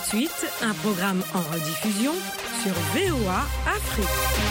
suite, un programme en rediffusion sur VOA Afrique.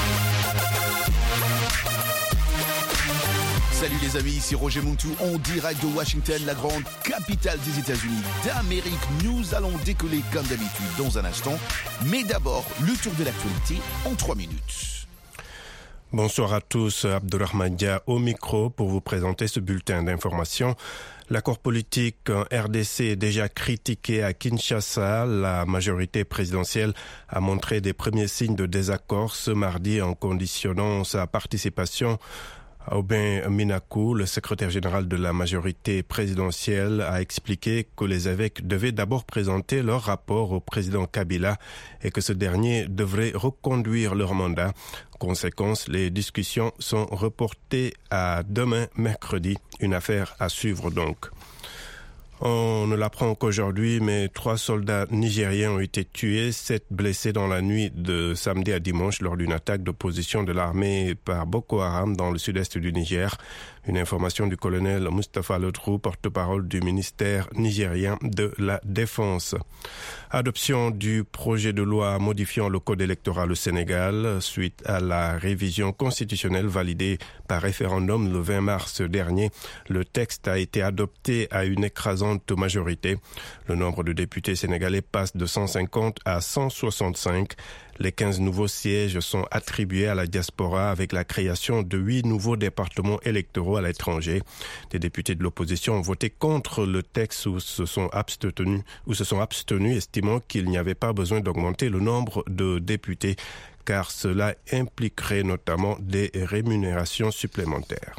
Salut les amis, ici Roger Muntu en direct de Washington, la grande capitale des États-Unis d'Amérique. Nous allons décoller comme d'habitude dans un instant, mais d'abord le tour de l'actualité en 3 minutes. Bonsoir à tous, Abdulrahman Dia au micro pour vous présenter ce bulletin d'information. L'accord politique en RDC est déjà critiqué à Kinshasa. La majorité présidentielle a montré des premiers signes de désaccord ce mardi en conditionnant sa participation. Aubin Minakou, le secrétaire général de la majorité présidentielle, a expliqué que les évêques devaient d'abord présenter leur rapport au président Kabila et que ce dernier devrait reconduire leur mandat. Conséquence, les discussions sont reportées à demain, mercredi. Une affaire à suivre donc. On ne l'apprend qu'aujourd'hui, mais 3 soldats nigériens ont été tués, 7 blessés dans la nuit de samedi à dimanche lors d'une attaque d'opposition de l'armée par Boko Haram dans le sud-est du Niger. Une information du colonel Mustapha Lotrou, porte-parole du ministère nigérien de la Défense. Adoption du projet de loi modifiant le code électoral au Sénégal suite à la révision constitutionnelle validée par référendum le 20 mars dernier. Le texte a été adopté à une écrasante majorité. Le nombre de députés sénégalais passe de 150 à 165. Les 15 nouveaux sièges sont attribués à la diaspora avec la création de 8 nouveaux départements électoraux à l'étranger. Des députés de l'opposition ont voté contre le texte ou se sont abstenus, estimant qu'il n'y avait pas besoin d'augmenter le nombre de députés car cela impliquerait notamment des rémunérations supplémentaires.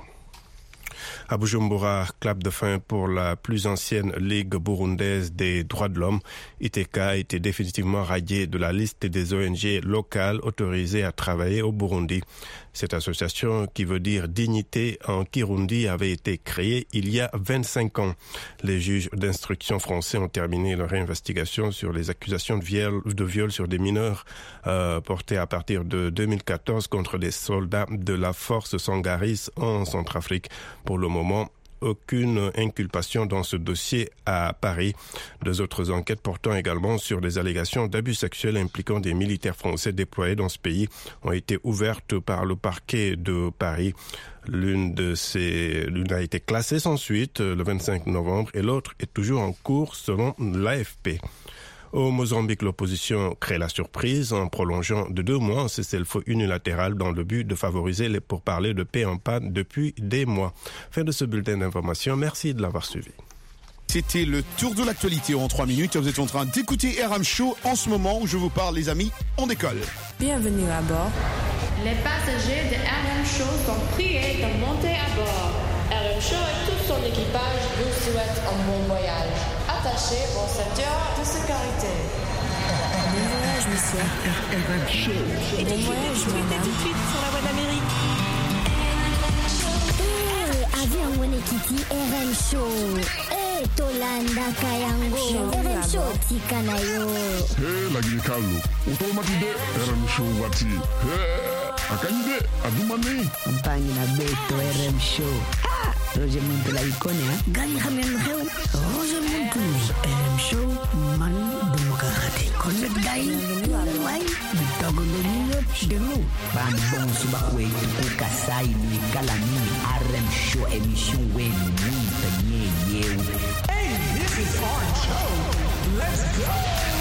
À Bujumbura, clap de fin pour la plus ancienne Ligue burundaise des droits de l'homme. ITK a été définitivement radiée de la liste des ONG locales autorisées à travailler au Burundi. Cette association, qui veut dire dignité en Kirundi, avait été créée il y a 25 ans. Les juges d'instruction français ont terminé leur investigation sur les accusations de viol sur des mineurs portées à partir de 2014 contre des soldats de la force Sangaris en Centrafrique. Pour le moment, aucune inculpation dans ce dossier à Paris. 2 autres enquêtes portant également sur des allégations d'abus sexuels impliquant des militaires français déployés dans ce pays ont été ouvertes par le parquet de Paris. L'une a été classée sans suite le 25 novembre et l'autre est toujours en cours selon l'AFP. Au Mozambique, l'opposition crée la surprise en prolongeant de 2 mois un cessez-le-feu unilatéral dans le but de favoriser les pourparlers de paix en panne depuis des mois. Fin de ce bulletin d'information. Merci de l'avoir suivi. C'était le tour de l'actualité en 3 minutes. Vous êtes en train d'écouter RM Show en ce moment où je vous parle, les amis. On décolle. Bienvenue à bord. Les passagers de RM Show sont priés de monter à bord. RM Show et tout son équipage vous souhaitent un bon voyage. Attachez vos ceintures de sécurité. Bon voyage, monsieur. RM Show. Et bon voyage, madame. Tout de suite sur la voie d'Amérique. Avion Wenekiti RM Show. Tolanda Kayango. RM Show Tikanayo. Lagi Carlo. Automatique RM Show Wati. Akanyide Adumani. Campagne na Beto RM Show. Roger Muntu la icône, Gani Hamel Heu. Roger Muntu RM Show. Man Demokrate. Connect Guy. Why? Bitogo de nous. Ban bon subakwe tu kasai ni kalami RM Show émission we ni ye. Hey, this is RM Show. Let's go.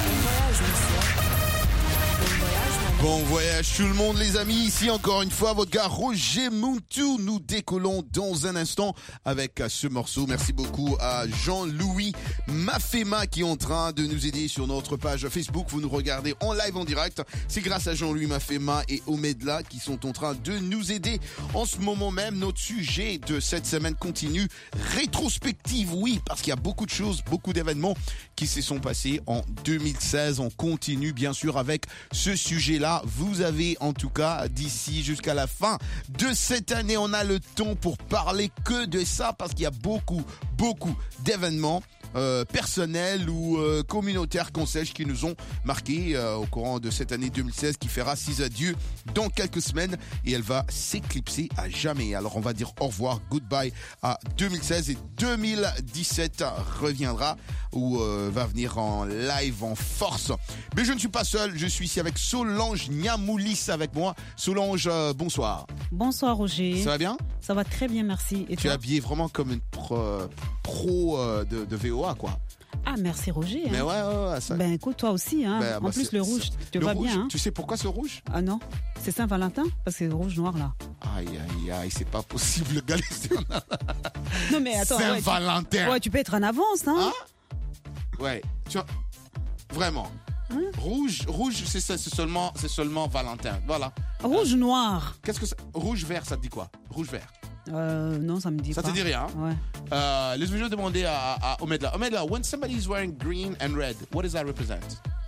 Bon voyage tout le monde les amis, ici encore une fois votre gars Roger Muntu. Nous décollons dans un instant avec ce morceau. Merci beaucoup à Jean-Louis Mafema qui est en train de nous aider sur notre page Facebook. Vous nous regardez en live en direct. C'est grâce à Jean-Louis Mafema et Omedla qui sont en train de nous aider. En ce moment même, notre sujet de cette semaine continue. Rétrospective, oui, parce qu'il y a beaucoup de choses, beaucoup d'événements qui se sont passés en 2016. On continue bien sûr avec ce sujet-là. Vous avez en tout cas d'ici jusqu'à la fin de cette année, on a le temps pour parler que de ça parce qu'il y a beaucoup d'événements personnels ou communautaires qu'on sache qui nous ont marqués au courant de cette année 2016 qui fera 6 adieux dans quelques semaines et elle va s'éclipser à jamais. Alors on va dire au revoir, goodbye à 2016 et 2017 reviendra ou va venir en live en force. Mais je ne suis pas seul, je suis ici avec Solange Niamoulis avec moi. Solange, bonsoir. Bonsoir Roger. Ça va bien? Ça va très bien, merci. Et tu es toi? habillé vraiment comme une pro de VOA, quoi. Ah, merci Roger. Mais ouais, ça... Ben écoute, toi aussi. Hein. En plus, le rouge, tu vois bien. Hein. Tu sais pourquoi ce rouge? Ah non, c'est Saint-Valentin, parce que c'est le rouge noir là. Aïe, c'est pas possible, le gars. Non mais attends. Saint-Valentin. Ouais, tu peux être en avance, hein? Ouais, tu vois, vraiment. Hein? Rouge, c'est seulement Valentin. Voilà. Rouge noir. Qu'est-ce que ça... Rouge vert, ça te dit quoi? Rouge vert. Non, ça me dit pas. Ça te dit rien? Ouais. Je vais demander à Omedla. Omedla, when somebody is wearing green and red, what does that represent?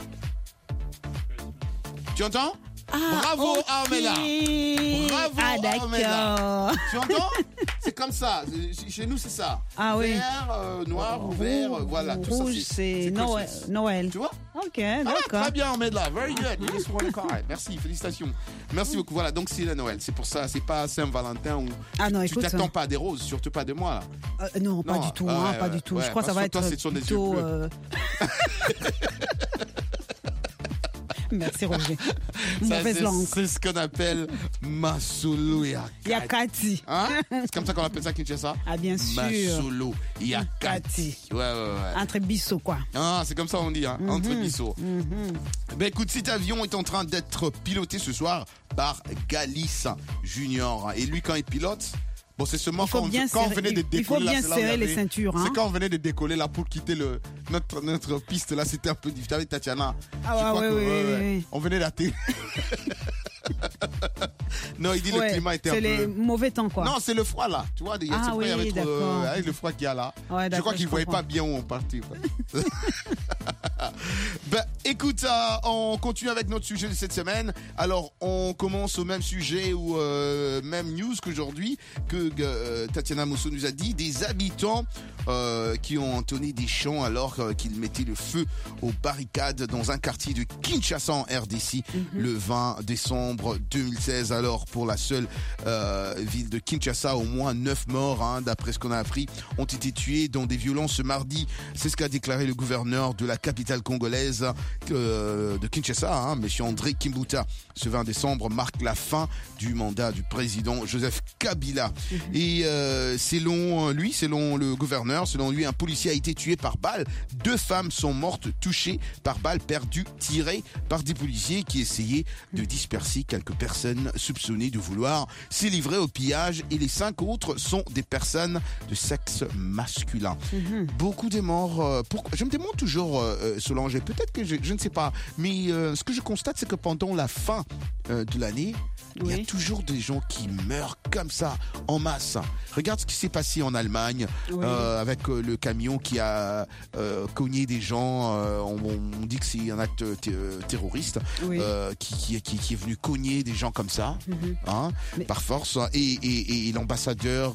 Tu entends? Bravo à Omedla. Bravo à Omedla. Tu entends? C'est comme ça. Chez nous, c'est ça. Ah oui. Vert, noir ou vert, voilà. Tout rouge, ça, c'est Noël. Tu vois? Ok, d'accord. Très bien, Omedla. Very good. You just won a car. Merci, félicitations. Merci beaucoup. Voilà, donc c'est la Noël. C'est pour ça, c'est pas Saint-Valentin où tu t'attends pas à des roses, surtout pas de moi là. Non, pas du tout. Pas du tout. Je crois que ça va être plutôt... Merci Roger. Mauvaise langue. C'est ce qu'on appelle Masolo Yakati. Hein? C'est comme ça qu'on appelle ça Kinshasa? Ah bien sûr. Masolo Yakati. Ouais. Entre Bissau quoi. Ah, c'est comme ça on dit, hein? Entre Bissau. Ben écoute, cet avion est en train d'être piloté ce soir par Galis Junior. Et lui, quand il pilote... Bon, c'est seulement quand on venait de décoller. Il faut bien serrer les ceintures. C'est quand on venait de décoller là pour quitter notre piste là, c'était un peu difficile avec Tatiana. Oui. On venait d'atterrir. Non, il dit le climat était un peu... C'est les mauvais temps quoi. Non, c'est le froid là. Tu vois, avec le froid qu'il y a là. Ouais, je crois qu'il ne voyait pas bien où on partait. Ben, écoute, on continue avec notre sujet de cette semaine. Alors, on commence au même sujet ou même news qu'aujourd'hui, que Tatiana Mosso nous a dit, des habitants qui ont entonné des chants alors qu'ils mettaient le feu aux barricades dans un quartier de Kinshasa en RDC le 20 décembre 2016. Alors, pour la seule ville de Kinshasa, au moins 9 morts, d'après ce qu'on a appris, ont été tués dans des violences ce mardi. C'est ce qu'a déclaré le gouverneur de la capitale congolaise de Kinshasa, monsieur André Kimbuta. Ce 20 décembre marque la fin du mandat du président Joseph Kabila. Et selon le gouverneur, selon lui, un policier a été tué par balle. 2 femmes sont mortes touchées par balles perdues tirées par des policiers qui essayaient de disperser quelques personnes soupçonnées de vouloir s'y livrer au pillage. Et les 5 autres sont des personnes de sexe masculin. Beaucoup de morts. Je me demande toujours, Solange, peut-être que je ne sais pas, mais ce que je constate, c'est que pendant la fin de l'année, il y a toujours des gens qui meurent comme ça, en masse. Regarde ce qui s'est passé en Allemagne, avec le camion qui a cogné des gens. On dit que c'est un acte terroriste qui est venu cogner des gens comme ça, par force. Et l'ambassadeur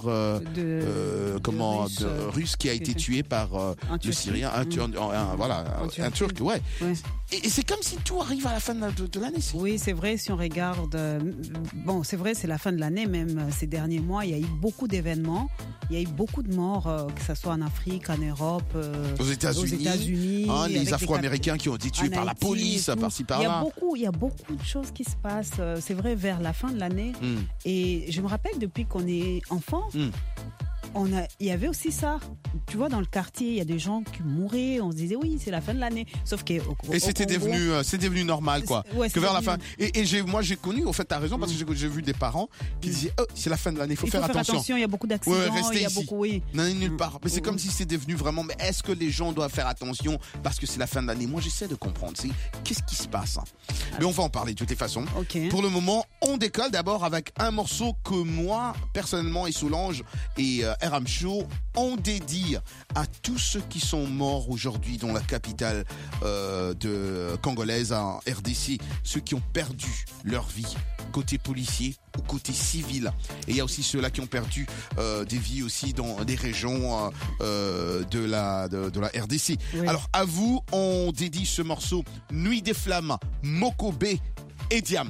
russe qui a été tué par le Syrien, un Turc, ouais. Et c'est comme si tout arrive à la fin de l'année. Oui, c'est vrai, si on regarde... bon, c'est vrai, c'est la fin de l'année, même ces derniers mois, il y a eu beaucoup d'événements, il y a eu beaucoup de morts, que ce soit en Afrique, en Europe, aux États-Unis. Les Afro-Américains qui ont été tués par la police, par-ci, par-là. Il y a beaucoup de choses qui se passent, c'est vrai, vers la fin de l'année. Et je me rappelle, depuis qu'on est enfant... il y avait aussi ça. Tu vois, dans le quartier, il y a des gens qui mouraient. On se disait, oui, c'est la fin de l'année. Sauf que. Et c'était devenu normal, quoi. Que vers la fin. Et moi, j'ai connu, au fait, t'as raison, parce que j'ai vu des parents qui disaient, c'est la fin de l'année, il faut faire attention. Il y a beaucoup d'accidents. Restez ici. Non, nulle part. Mais c'est comme si c'était devenu vraiment, mais est-ce que les gens doivent faire attention parce que c'est la fin de l'année? Moi, j'essaie de comprendre. Qu'est-ce qui se passe? Mais on va en parler de toutes les façons. Pour le moment, On décolle d'abord avec un morceau que moi, personnellement, et Solange et RM Show, on dédie à tous ceux qui sont morts aujourd'hui dans la capitale congolaise, en RDC, ceux qui ont perdu leur vie, côté policier ou côté civil. Et il y a aussi ceux-là qui ont perdu des vies aussi dans des régions de la RDC. Oui. Alors à vous, on dédie ce morceau Nuit des Flammes, Mokobe et Diams.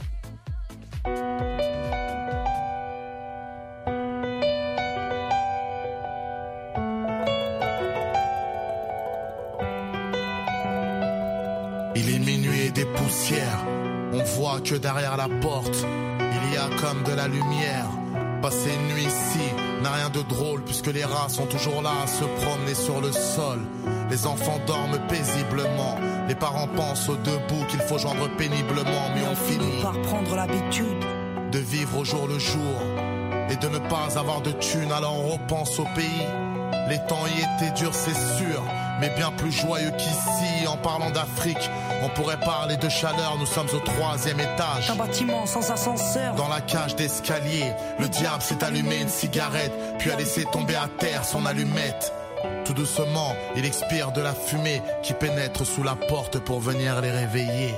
Il est minuit et des poussières. On voit que derrière la porte, il y a comme de la lumière. Passer une nuit ici n'a rien de drôle, puisque les rats sont toujours là à se promener sur le sol. Les enfants dorment paisiblement. Les parents pensent aux debout qu'il faut joindre péniblement. Mais on finit par prendre l'habitude de vivre au jour le jour et de ne pas avoir de thunes. Alors on repense au pays. Les temps y étaient durs, c'est sûr, mais bien plus joyeux qu'ici. En parlant d'Afrique, on pourrait parler de chaleur. Nous sommes au 3e étage, un bâtiment sans ascenseur. Dans la cage d'escalier, le diable s'est allumé une cigarette, puis a laissé tomber à terre son allumette. Tout doucement, il expire de la fumée qui pénètre sous la porte pour venir les réveiller.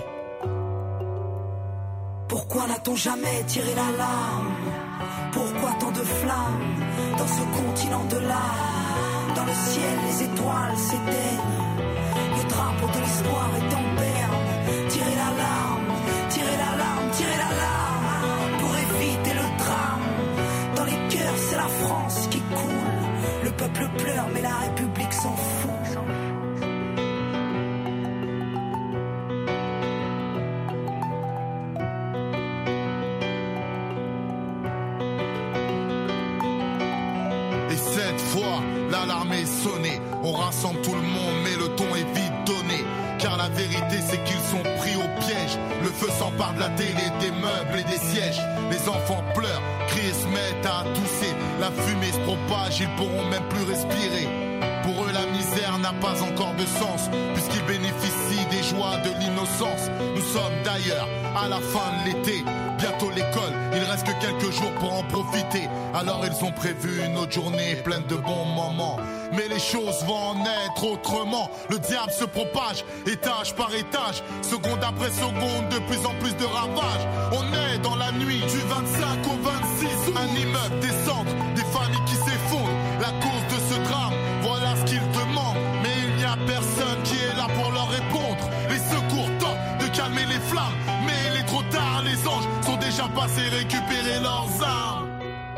Pourquoi n'a-t-on jamais tiré l'alarme? Pourquoi tant de flammes dans ce continent de l'âme? Dans le ciel, les étoiles s'éteignent. Le drapeau de l'espoir est en berne. Tirez l'alarme, tirez l'alarme, tirez l'alarme pour éviter le drame. Dans les cœurs, c'est la France qui coule. Le peuple pleure, mais la République s'en fout. L'alarme est sonnée, on rassemble tout le monde, mais le ton est vite donné. Car la vérité c'est qu'ils sont pris au piège. Le feu s'empare de la télé, des meubles et des sièges. Les enfants pleurent, crient et se mettent à tousser. La fumée se propage, ils pourront même plus respirer. Pour eux la misère n'a pas encore de sens, puisqu'ils bénéficient des joies de l'innocence. Nous sommes d'ailleurs à la fin de l'été. Bientôt l'école, il reste que quelques jours pour en profiter. Alors ils ont prévu une autre journée pleine de bons moments. Mais les choses vont en être autrement. Le diable se propage, étage par étage, seconde après seconde, de plus en plus de ravages. On est dans la nuit du 25 au 26. Un immeuble, des centres, des familles qui s'effondrent. La cause de ce drame, voilà ce qu'ils demandent. Mais il n'y a personne qui est là pour leur répondre. Les secours tentent de calmer les flammes, mais il est trop tard, les anges sont déjà passés récupérer leurs armes.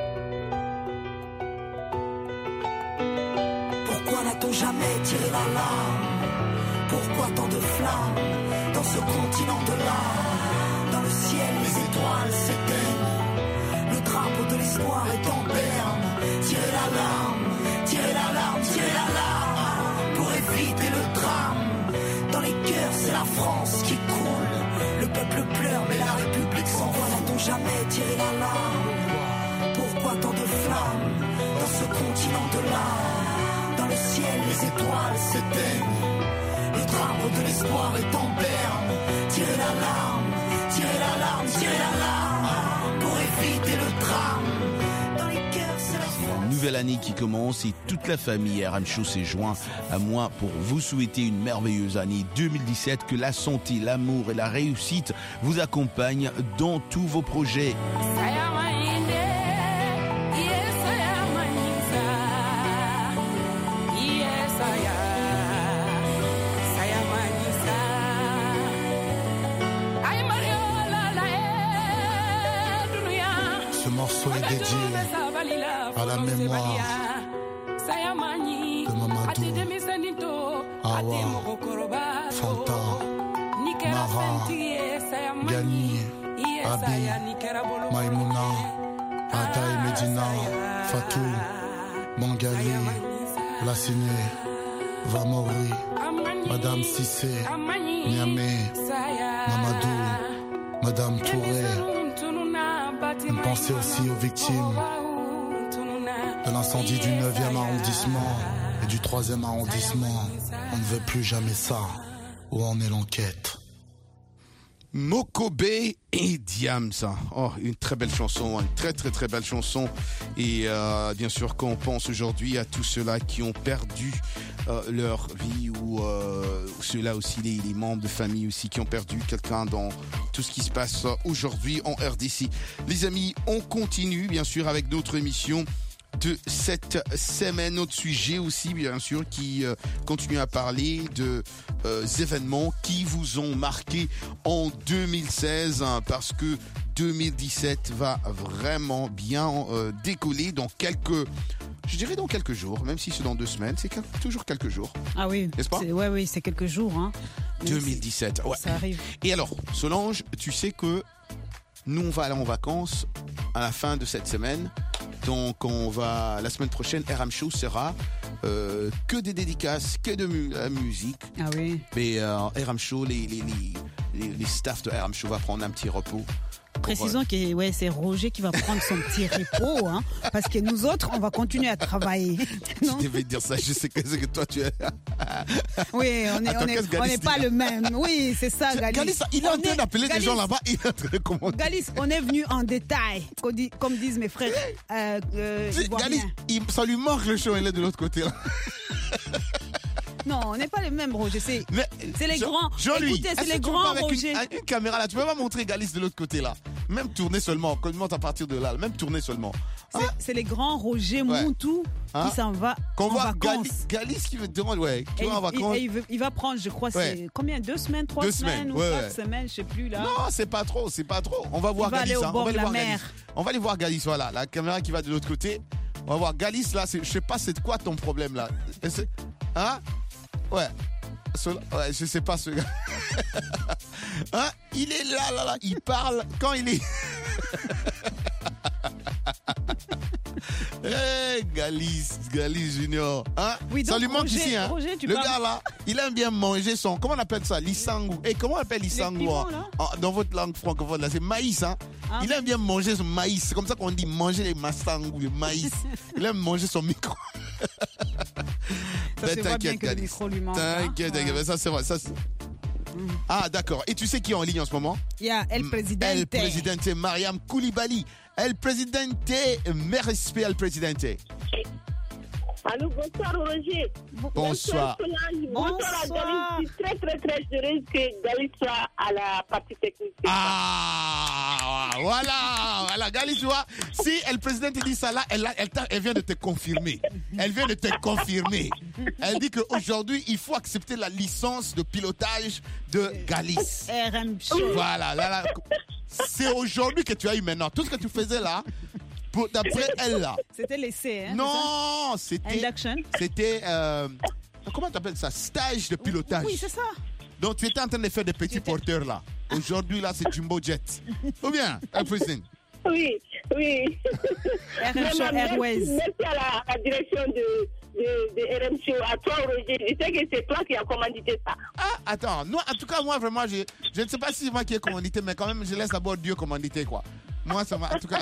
Pourquoi n'a-t-on jamais tiré l'alarme? Pourquoi tant de flammes dans ce continent de l'âme? Dans le ciel, les étoiles s'éteignent. Le drapeau de l'espoir est en berne. Tirez l'alarme, tirez l'alarme, tirez l'alarme pour éviter le drame. Dans les cœurs, c'est la France qui coule. Le peuple pleure, mais la République s'en va. N'a-t-on jamais tiré l'alarme? Pourquoi tant de flammes dans ce continent de l'âme? Dans le ciel, les étoiles s'éteignent. Le drapeau de l'espoir est en berne. Tirez l'alarme, tirez l'alarme, tirez l'alarme pour éviter le drame. Dans les cœurs, c'est la France. Nouvelle année qui commence et toute la famille RM Show s'est joint à moi pour vous souhaiter une merveilleuse année 2017. Que la santé, l'amour et la réussite vous accompagnent dans tous vos projets. Ce morceau est dédié à la mémoire de Mamadou, Awa, Fanta, Mara, Gani, Abi, Maïmouna, Ada et Medina, Fatou, Mangali, Lassiné, Vamori, Madame Sissé, Niamé, Mamadou, Madame Touré. Une pensée aussi aux victimes de l'incendie du 9e arrondissement et du 3e arrondissement. On ne veut plus jamais ça. Où en est l'enquête? Mokobe et Diams. Oh, une très belle chanson, une très très très belle chanson. Et bien sûr, quand on pense aujourd'hui à tous ceux-là qui ont perdu leur vie ou ceux-là aussi, les membres de famille aussi qui ont perdu quelqu'un dans tout ce qui se passe aujourd'hui en RDC. Les amis, on continue bien sûr avec d'autres émissions de cette semaine. Notre sujet aussi, bien sûr, qui continue à parler de événements qui vous ont marqué en 2016, hein, parce que 2017 va vraiment bien décoller dans quelques jours, même si c'est dans 2 semaines, c'est toujours quelques jours. Ah oui, n'est-ce pas? Oui, c'est quelques jours. Hein. 2017, ouais. Ça arrive. Et alors, Solange, tu sais que nous, on va aller en vacances à la fin de cette semaine. Donc, la semaine prochaine, RM Show sera que des dédicaces, que de la musique. Ah oui. Mais RM Show, les staffs de RM Show va prendre un petit repos. Précisons que c'est Roger qui va prendre son petit repos, hein, parce que nous autres, on va continuer à travailler. Je devais dire ça, je sais que toi tu es. Oui, on n'est pas le même. Oui, c'est ça, Galis. Galis, il est en train d'appeler des gens là-bas, il est en train de commenter. Galis, on est venu en détail, comme disent mes frères. Galis, ça lui manque le show, il est de l'autre côté là. Non, on n'est pas les mêmes, Roger. C'est les grands. Jean-Louis, écoutez, c'est les grands, Roger. Une caméra là, tu peux pas montrer Galis de l'autre côté là. Même tourner seulement, quand il monte à partir de là, même tourner seulement. C'est les grands Roger Montou qui s'en va en vacances. Galis qui veut te demander, qui va en vacances. Il va prendre, je crois, c'est combien, 2 semaines, 3 semaines ou 4 semaines, je sais plus là. Non, c'est pas trop. On va voir Galis. On va aller au bord de la mer. On va aller voir Galis, voilà, la caméra qui va de l'autre côté. On va voir Galis là, je sais pas c'est quoi ton problème là. Hein? Ouais, je sais pas ce gars. Hein? Il est là, il parle quand il est. Hey, Galis Junior. Hein? Oui, donc, ça lui manque Roger, ici. Hein? Roger, le gars là, il aime bien manger son. Comment on appelle ça? L'issangu. Et comment on appelle l'issangu dans votre langue francophone là? C'est maïs. Hein? Ah. Il aime bien manger son maïs. C'est comme ça qu'on dit manger les massangu, le maïs. Il aime manger son micro. Ça se voit bien que le micro lui manque. T'inquiète. Ça c'est vrai. Ah, d'accord. Et tu sais qui est en ligne en ce moment? Il y a El Presidente. El Presidente, Mariam Koulibaly. El Presidente, mes respects, El Presidente. Allô, bonsoir Roger. Bonsoir. Bonsoir à Galis. Je suis très très très heureuse que Galis soit à la partie technique. Ah, voilà, Galis, tu vois, si El Presidente dit ça là, elle vient de te confirmer. Elle vient de te confirmer. Elle dit qu'aujourd'hui, il faut accepter la licence de pilotage de Galis. RM Show. Voilà, là. C'est aujourd'hui que tu as eu maintenant. Tout ce que tu faisais là, d'après elle là. C'était l'essai, hein? Non, c'était. Induction. C'était. Comment tu appelles ça? Stage de pilotage. Oui, c'est ça. Donc tu étais en train de faire des petits porteurs là. Aujourd'hui là, c'est Jumbo Jet. Ou bien, everything. Oui. RM Show Airways. Merci à la direction de RM Show, à toi Roger. Je sais que c'est toi qui as commandité ça. Ah, attends. Non, en tout cas, moi vraiment, je ne sais pas si c'est moi qui ai commandité, mais quand même, je laisse d'abord Dieu commanditer quoi. Moi, ça va, en tout cas.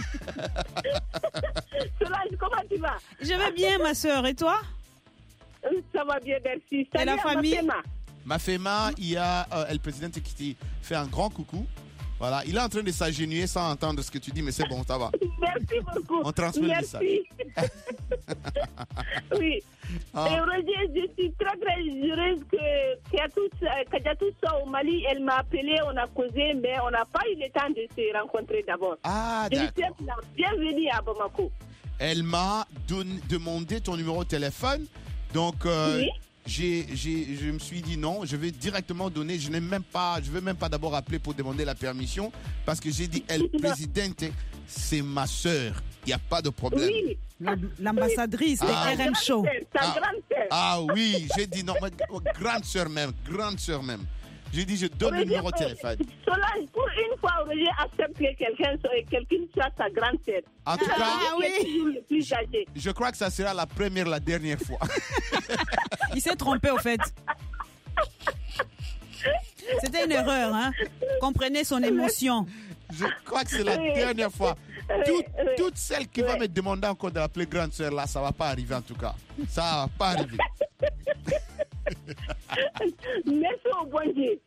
Solange, comment tu vas? Je vais bien, ma soeur. Et toi? Ça va bien, merci. Et la famille? Ma Fema, il y a El Presidente qui te fait un grand coucou. Voilà, il est en train de s'agenouiller sans entendre ce que tu dis, mais c'est bon, ça va. Merci beaucoup. On transmet le message. Oui. Et Roger, je suis très très heureuse que Kadiatou soit au Mali. Elle m'a appelé, on a causé, mais on n'a pas eu le temps de se rencontrer d'abord. Ah, je d'accord. Je suis la bienvenue à Bamako. Elle m'a demandé ton numéro de téléphone, donc oui. Je me suis dit non, je vais directement donner, je veux même pas d'abord appeler pour demander la permission, parce que j'ai dit El Presidente, c'est ma sœur, il n'y a pas de problème. Oui. L'ambassadrice de RM Show. Ta grande sœur. Ah oui, j'ai dit non, grande sœur même. J'ai dit je donne le numéro de téléphone. Solange, pour une fois, Roger accepte que quelqu'un soit sa grande sœur. En tout cas, oui. Le plus âgé. Je crois que ça sera la dernière fois. Il s'est trompé au fait. C'était une erreur, hein. Comprenez son émotion. Je crois que c'est la dernière fois. Toutes celles qui vont me demander encore de l'appeler grande sœur là, ça va pas arriver en tout cas. Ça va pas arriver. Merci au bon Dieu.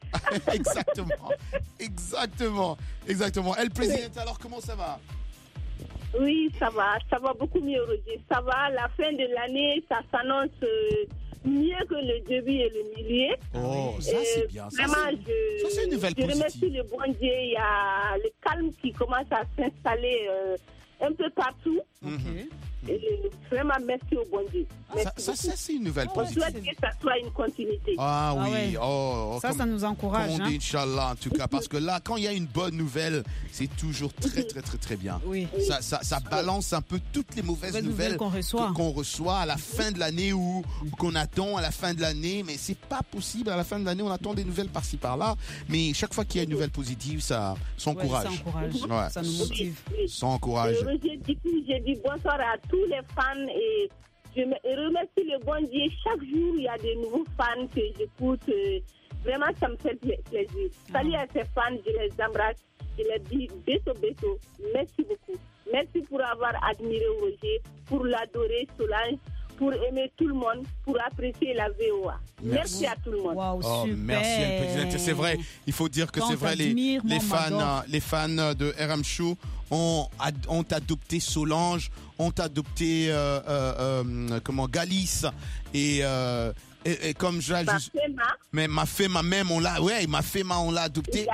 Exactement. El Presidente, alors comment ça va? Oui, ça va beaucoup mieux, Roger. Ça va, la fin de l'année, ça s'annonce mieux que le début et le milieu. Oh, ça c'est bien. Vraiment, c'est une nouvelle positive. Je remercie le bon Dieu. Il y a le calme qui commence à s'installer un peu partout. Okay. Et vraiment, merci au bon Dieu. Ça c'est une nouvelle positive. On souhaite que ça soit une continuité. Ah oui, ouais. Ça nous encourage. Comme on dit, Inch'Allah, en tout cas, parce que là, quand il y a une bonne nouvelle, c'est toujours très bien. Oui. Ça balance un peu toutes les mauvaises nouvelles qu'on reçoit à la fin de l'année ou qu'on attend à la fin de l'année. Mais c'est pas possible. À la fin de l'année, on attend des nouvelles par-ci par-là. Mais chaque fois qu'il y a une nouvelle positive, ça encourage. Ça encourage. Ouais. Ça nous motive. Ça encourage. J'ai dit bonsoir à tous les fans et je remercie le bon Dieu. Chaque jour, il y a des nouveaux fans que j'écoute. Vraiment, ça me fait plaisir. Salut à ces fans, je les embrasse. Je les dis beso. Merci beaucoup. Merci pour avoir admiré Roger, pour l'adorer, Solange, pour aimer tout le monde, pour apprécier la VOA. Merci à tout le monde. Wow, super. Merci, El Presidente. C'est vrai, il faut dire que c'est vrai, les fans de RM Show ont adopté Solange, ont adopté Galice et comme Mafema même on l'a adopté.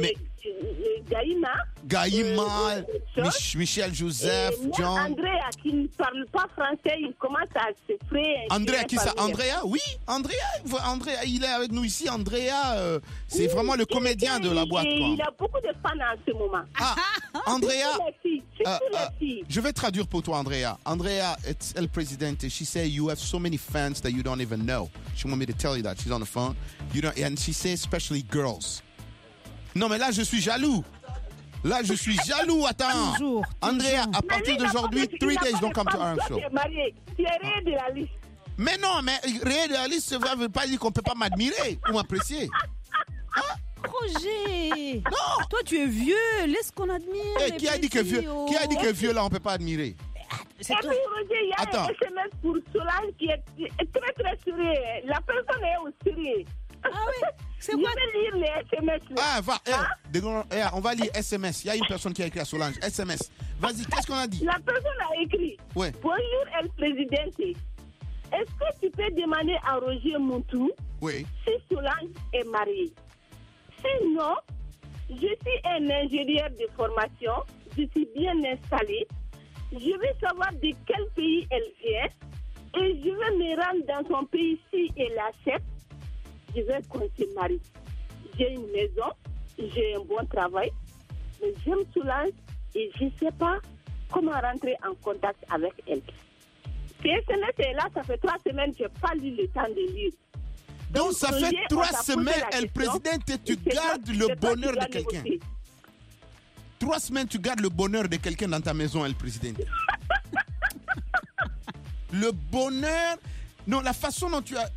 Gaïma, Michel Joseph, John. Andrea qui ne parle pas français, il commence à se frayer. Andrea, qui ça? Andrea, oui, Andrea, il est avec nous ici. Andrea, c'est vraiment le comédien de la boîte. Il a beaucoup de fans en ce moment. Ah, Andrea, filles. je vais traduire pour toi, Andrea. Andrea, it's El Presidente. She said you have so many fans that you don't even know. She want me to tell you that. She's on the phone. And she says especially girls. Non, mais là, je suis jaloux. Attends. Toujours. Andrea, à partir d'aujourd'hui, 3 days don't come to RM Show. Tu es rayé de la liste. Mais non, rayé de la liste, ça ne veut pas dire qu'on ne peut pas m'admirer ou m'apprécier. Roger. Non. Toi, tu es vieux. Laisse qu'on admire. Qui a dit que vieux, là, on ne peut pas admirer? Et puis, Roger, il y a un SMS pour Solange qui est très sérieux. La personne est au sérieux. Ah oui, c'est quoi? Je vais lire les SMS là. On va lire SMS. Il y a une personne qui a écrit à Solange. SMS. Vas-y, qu'est-ce qu'on a dit? La personne a écrit. Ouais. Bonjour, El Presidente. Est-ce que tu peux demander à Roger Moutou si Solange est mariée? Sinon, je suis un ingénieur de formation. Je suis bien installé. Je veux savoir de quel pays elle vient. Et je veux me rendre dans son pays si elle accepte. Je veux qu'on se marie. J'ai une maison, j'ai un bon travail, mais j'aime Solange et je ne sais pas comment rentrer en contact avec elle. Ce SMS est là, ça fait 3 semaines, je n'ai pas eu le temps de lire. Donc ça fait 3 semaines, El Presidente, tu gardes le bonheur de quelqu'un. 3 semaines, tu gardes le bonheur de quelqu'un dans ta maison, El Presidente. Le bonheur... Non, la façon dont tu as...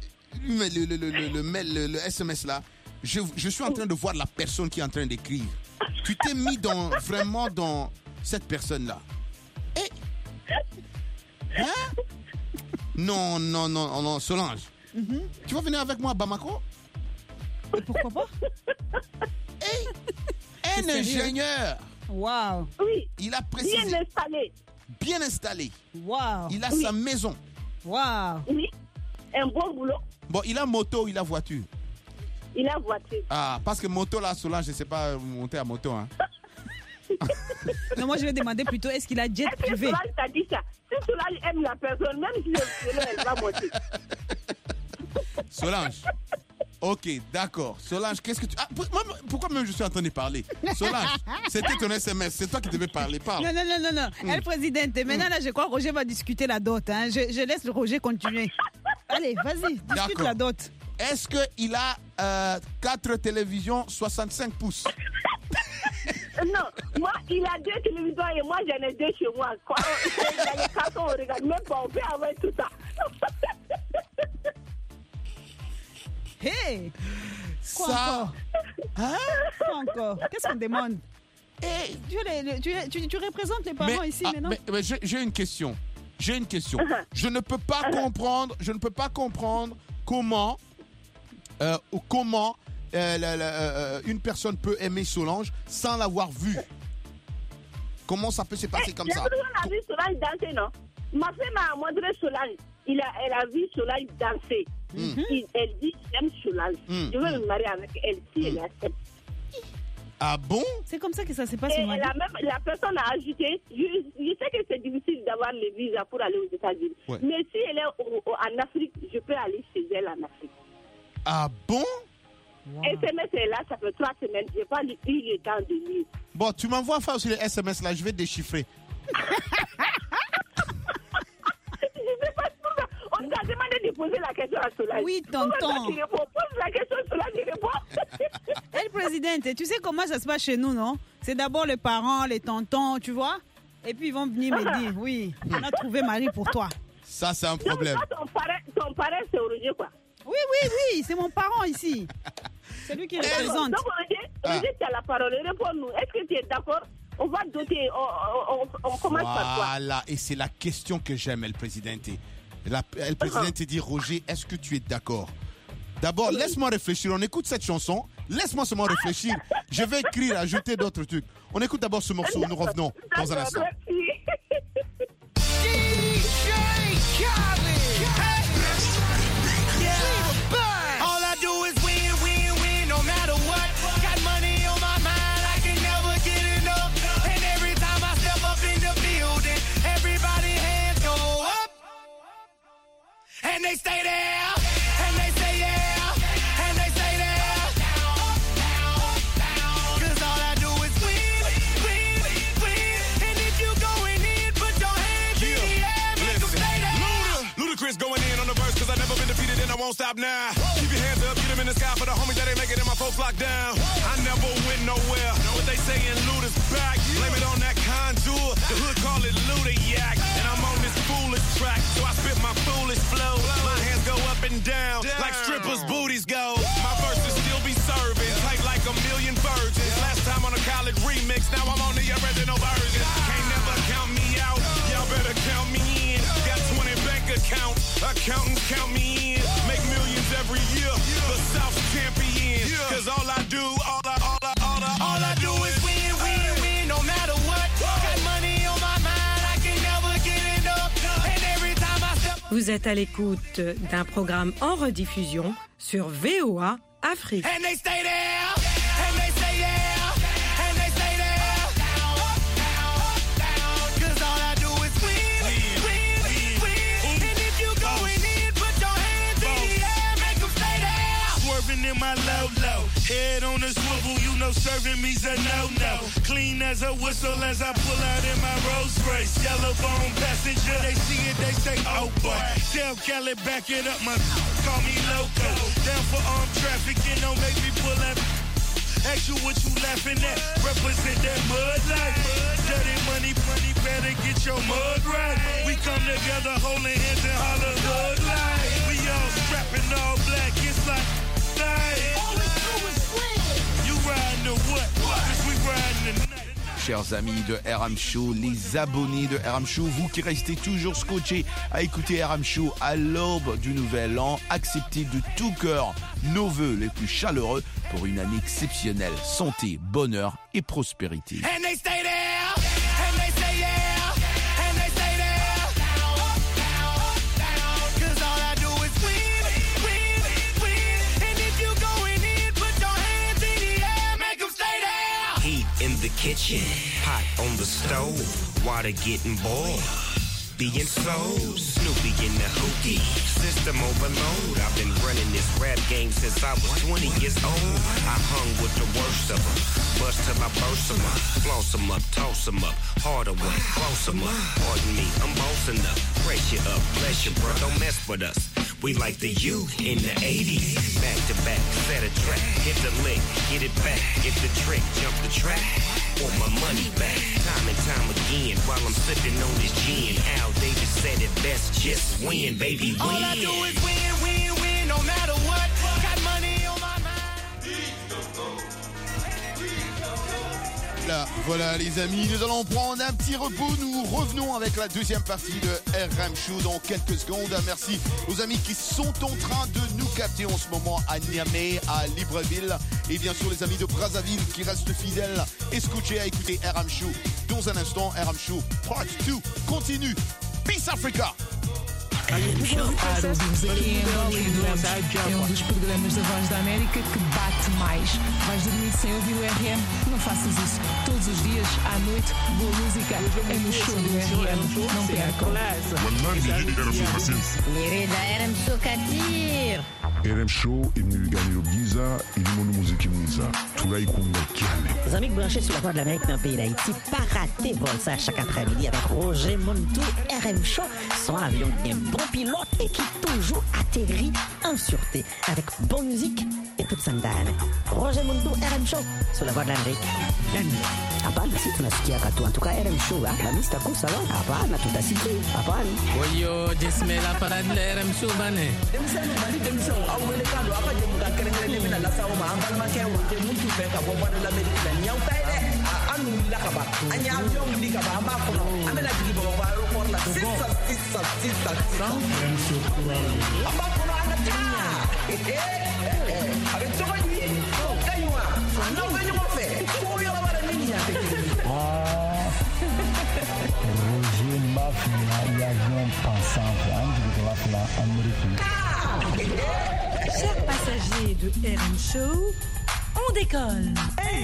Le SMS là, je suis en train de voir la personne qui est en train d'écrire. Tu t'es mis vraiment dans cette personne là. Non, Solange. Tu vas venir avec moi à Bamako? Pourquoi pas? Un ingénieur. Wow. Oui. Il a précisé. Bien installé. Wow. Il a sa maison. Wow. Oui. Un bon boulot. Bon, il a moto, il a voiture. Il a voiture. Ah, parce que moto là, Solange, je ne sais pas monter à moto. Hein. Non, moi je vais demander plutôt, est-ce qu'il a jet privé? Solange t'a dit ça. Si Solange aime la personne, même si elle va monter. Solange. Ok, d'accord. Solange, qu'est-ce que tu... pourquoi même je suis en train de parler? Solange, c'était ton SMS, c'est toi qui devais parler. Parle. Non. El Presidente, maintenant là, je crois que Roger va discuter la dot. Hein. Je laisse Roger continuer. Allez, vas-y, discute la dot. Est-ce qu'il a 4 télévisions 65 pouces? Non, moi, il a 2 télévisions et moi, j'en ai 2 chez moi. Dans les cartons, on regarde même pas, on peut avoir tout ça. Hey! Quoi ça... encore? Hein? Quoi encore? Qu'est-ce qu'on demande? Hey, tu représentes les parents ici maintenant? Mais j'ai une question. Je ne peux pas comprendre comment comment une personne peut aimer Solange sans l'avoir vue. Comment ça peut se passer comme ça? On a vu Solange danser, non? Ma femme m'a montré Solange. Elle a vu Solange danser. Elle dit j'aime Solange. Je veux me marier avec elle si elle accepte. Ah bon? C'est comme ça que ça s'est passé. Et la personne a ajouté, je sais que c'est difficile d'avoir le visa pour aller aux États-Unis. Ouais. Mais si elle est en Afrique, je peux aller chez elle en Afrique. Ah bon? Wow. SMS est là, ça fait 3 semaines. Je n'ai pas eu le temps de lire. Bon, tu m'envoies faire aussi les SMS là, je vais déchiffrer. On t'a demandé de poser la question à Solange. Oui, tonton. Pose la question à Solange, il répond. Elle, présidente, tu sais comment ça se passe chez nous, non? C'est d'abord les parents, les tontons, tu vois? Et puis ils vont venir me dire, oui, on a trouvé Marie pour toi. Ça, c'est un problème. Donc, ton parent, c'est Roger, quoi? Oui, c'est mon parent ici. C'est lui qui représente. Donc, Roger, tu as la parole. Réponds-nous. Est-ce que tu es d'accord? On va doter, on commence par quoi? Voilà, et c'est la question que j'aime, El Presidente. El Presidente dit, Roger, est-ce que tu es d'accord? D'abord, laisse-moi réfléchir. On écoute cette chanson. Laisse-moi seulement réfléchir. Je vais écrire, ajouter d'autres trucs. On écoute d'abord ce morceau. Nous revenons dans un instant. All I do is win, win, win, no matter what. Got money on my mind, I can never get enough. And every time I step up in the building, everybody hands go up. And they stay there, and they say yeah, and they say there. Cause all I do is win, win, win. And if you going in, put your hands in the air, make them stay there. Ludacris going in on the verse, cause I never been defeated and I won't stop now. Keep your hands up, get them in the sky for the homies that ain't make it in my folks locked down. I never went nowhere, but they saying Luda's back. Blame it on that contour, the hood call it Luda-yak. And I'm on this foolish track, so I spit my foolish flow. My hands go up and down, like strippers' booties go. My verses still be serving, tight like a million virgins. Last time on a college remix, now I'm on the original version. Can't never count me out, y'all better count me in. Got 20 bank accounts, accountants count me in. Make millions every year, the South's champion. Cause all I do is win, win, win, no matter what. Got money on my mind, I can never get enough. And every time I step... Vous êtes à l'écoute d'un programme en rediffusion sur VOA Afrique. And they stay there, and they say yeah, and they say there. Cause all I do is win, win, win. And if you going in, put your hands in the air, make them stay there. Swerving in my low, head on a swivel, you know serving me's a no-no. Clean as a whistle as I pull out in my Rolls Royce. Yellow bone passenger, they see it, they say, oh boy. Tell Kelly, back it up, my call me loco. Down for armed trafficking, don't make me pull up. Ask you what you laughing at, represent that mud life. Dirty money, better get your mud right. We come together holding hands and holler hood life. We all strapping all black, it's like, all we do is win. You riding the what? Cause we riding the night. Chers amis de RM Show, les abonnés de RM Show, vous qui restez toujours scotchés à écouter RM Show à l'aube du nouvel an, acceptez de tout cœur nos vœux les plus chaleureux pour une année exceptionnelle. Santé, bonheur et prospérité. And they stay there, and they say yeah, and they say there. Cause all I do is win, win, win. And if you going in, put your hands in the air, make them stay there. Heat in the kitchen, pot on the stove, water getting boiled. Being sold, Snoopy in the hookie, system overload. I've been running this rap game since I was 20 years old. I hung with the worst of them, bust till I burst them up, floss them up, toss them up, harder one, close them up. Pardon me, I'm bossing up, brace you up, bless you, bro, don't mess with us. We like the U in the 80s, back to back, set a track, hit the lick, get it back, get the trick, jump the track, want my money back, time and time again, while I'm sipping on this gin. Al Davis said it best, just win, baby, win. All I do is win, win, win, no matter what. Got money on my mind. Voilà les amis, nous allons prendre un petit repos. Nous revenons avec la deuxième partie de RM Show dans quelques secondes. Merci aux amis qui sont en train de nous capter en ce moment à Niamey, à Libreville et bien sûr les amis de Brazzaville qui restent fidèles et scotchés à écouter RM Show. Dans un instant, RM Show Part 2 continue. Peace Africa! RM Show. Ouvimos aqui em Bollywood. É um dos programas da Voz da América que bate mais. Vais dormir sem ouvir o RM? Não faças isso. Todos os dias, à noite, boa música é no show do RM. Não percam. RM Show Katir. RM Show est venu gagner le Giza et le monde musique Giza. Tout là, il compte Les amis branchés sur la Voix de l'Amérique dans le pays d'Haïti, pas rater vol ça chaque après-midi avec Roger Montou, RM Show, son avion qui est un bon pilote et qui toujours atterrit en sûreté avec bonne musique et toute sa dame. Roger Montou, RM Show sur la Voix de l'Amérique. Hapana, si tunasikia katu. En tout cas, RM Show, la mista kwa sawa. Hapana, tutasikia. Hapana. Oyo, jismela para de RM Show bane. Roger Mafia, l'avion pensant Chers passagers de RM Show, on décolle.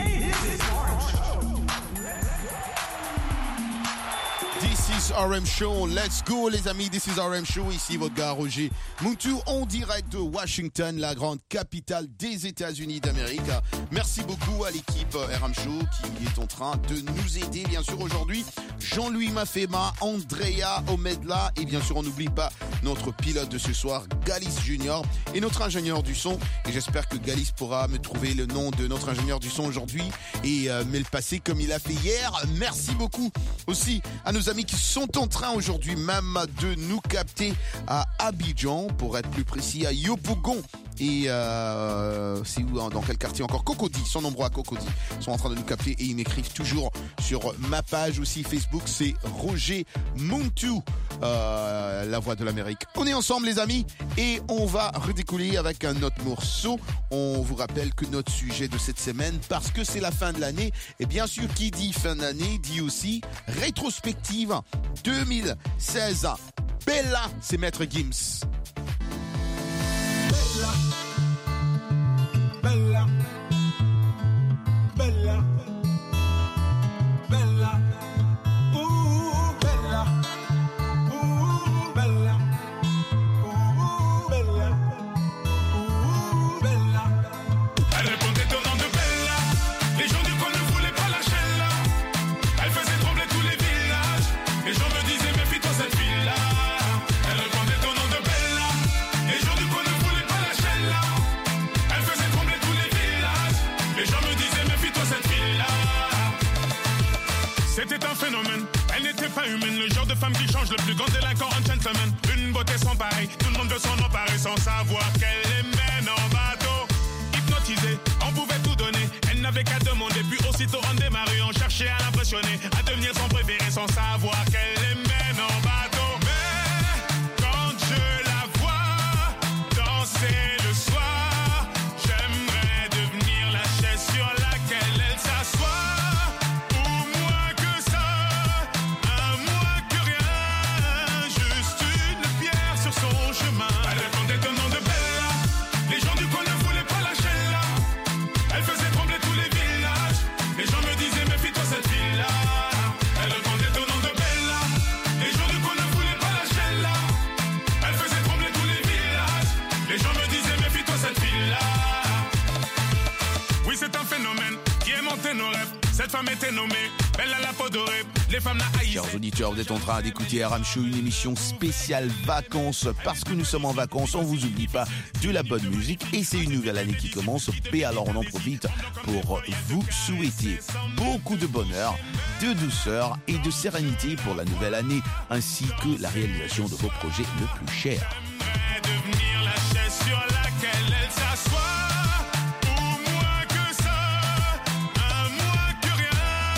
This is RM Show, let's go les amis, this is RM Show, ici votre gars Roger Montou en direct de Washington, la grande capitale des États-Unis d'Amérique. Merci beaucoup à l'équipe RM Show qui est en train de nous aider bien sûr aujourd'hui. Jean-Louis Mafema, Andrea Omedla et bien sûr on n'oublie pas notre pilote de ce soir, Galis Junior et notre ingénieur du son. Et j'espère que Galis pourra me trouver le nom de notre ingénieur du son aujourd'hui et me le passer comme il a fait hier. Merci beaucoup aussi à nos amis qui sont en train aujourd'hui même de nous capter à Abidjan, pour être plus précis à Yopougon. Et c'est où, dans quel quartier encore? Cocody, son nombre à Cocody. Ils sont en train de nous capter et ils m'écrivent toujours sur ma page aussi Facebook, c'est Roger Montou, la voix de l'Amérique. On est ensemble les amis et on va redécoller avec un autre morceau. On vous rappelle que notre sujet de cette semaine, parce que c'est la fin de l'année, et bien sûr qui dit fin d'année dit aussi rétrospective 2016. Bella, c'est Maître Gims. Bella, Bella, Bella, ooh, Bella, ooh, Bella, ooh, Bella, ooh, Bella. Elle répondait au nom de Bella. Les gens du coin ne voulaient pas lâcher là. Elle faisait trembler tous les villages. Les gens me disaient méfie-toi cette fille-là. Elle répondait au nom de Bella. Les gens du coin ne voulaient pas lâcher là. Elle faisait trembler tous les villages. Les gens me disaient méfie-toi cette fille-là. C'était un phénomène. Elle n'était pas humaine. Le genre de femme qui change le plus grand délinquant en gentleman. Une beauté sans pareil. Tout le monde veut s'en emparer sans savoir qu'elle les mène en bateau. Hypnotisée, on pouvait tout donner. Elle n'avait qu'à demander. Puis aussitôt on démarrait. On cherchait à l'impressionner. À devenir son préféré sans savoir qu'elle les mène en bateau. Mais quand je la vois danser le soir, j'aimerais devenir la chaise sur laquelle elle s'assoit. Ou moins que ça, un moins que rien. Juste une pierre sur son chemin. Elle répondait au nom de Bella. Les gens du coin ne voulaient pas lâcher là. Elle faisait trembler tous les villages. Les gens me disaient méfie-toi cette fille-là. Elle répondait au nom de Bella. Les gens du coin ne voulaient pas lâcher là. Elle faisait trembler tous les villages. Les gens me disaient méfie-toi cette fille-là. Oui, c'est un phénomène qui aimantait nos rêves. Cette femme était nommée Bella la peau dorée. Les femmes la haïssaient. Chers auditeurs, vous êtes en train d'écouter RM Show, une émission spéciale vacances. Parce que nous sommes en vacances, on vous oublie pas de la bonne musique. Et c'est une nouvelle année qui commence. Et alors on en profite pour vous souhaiter beaucoup de bonheur, de douceur et de sérénité pour la nouvelle année, ainsi que la réalisation de vos projets le plus chers. Devenir la chaise sur laquelle elle s'assoit. Ou moins que ça, un moins que rien.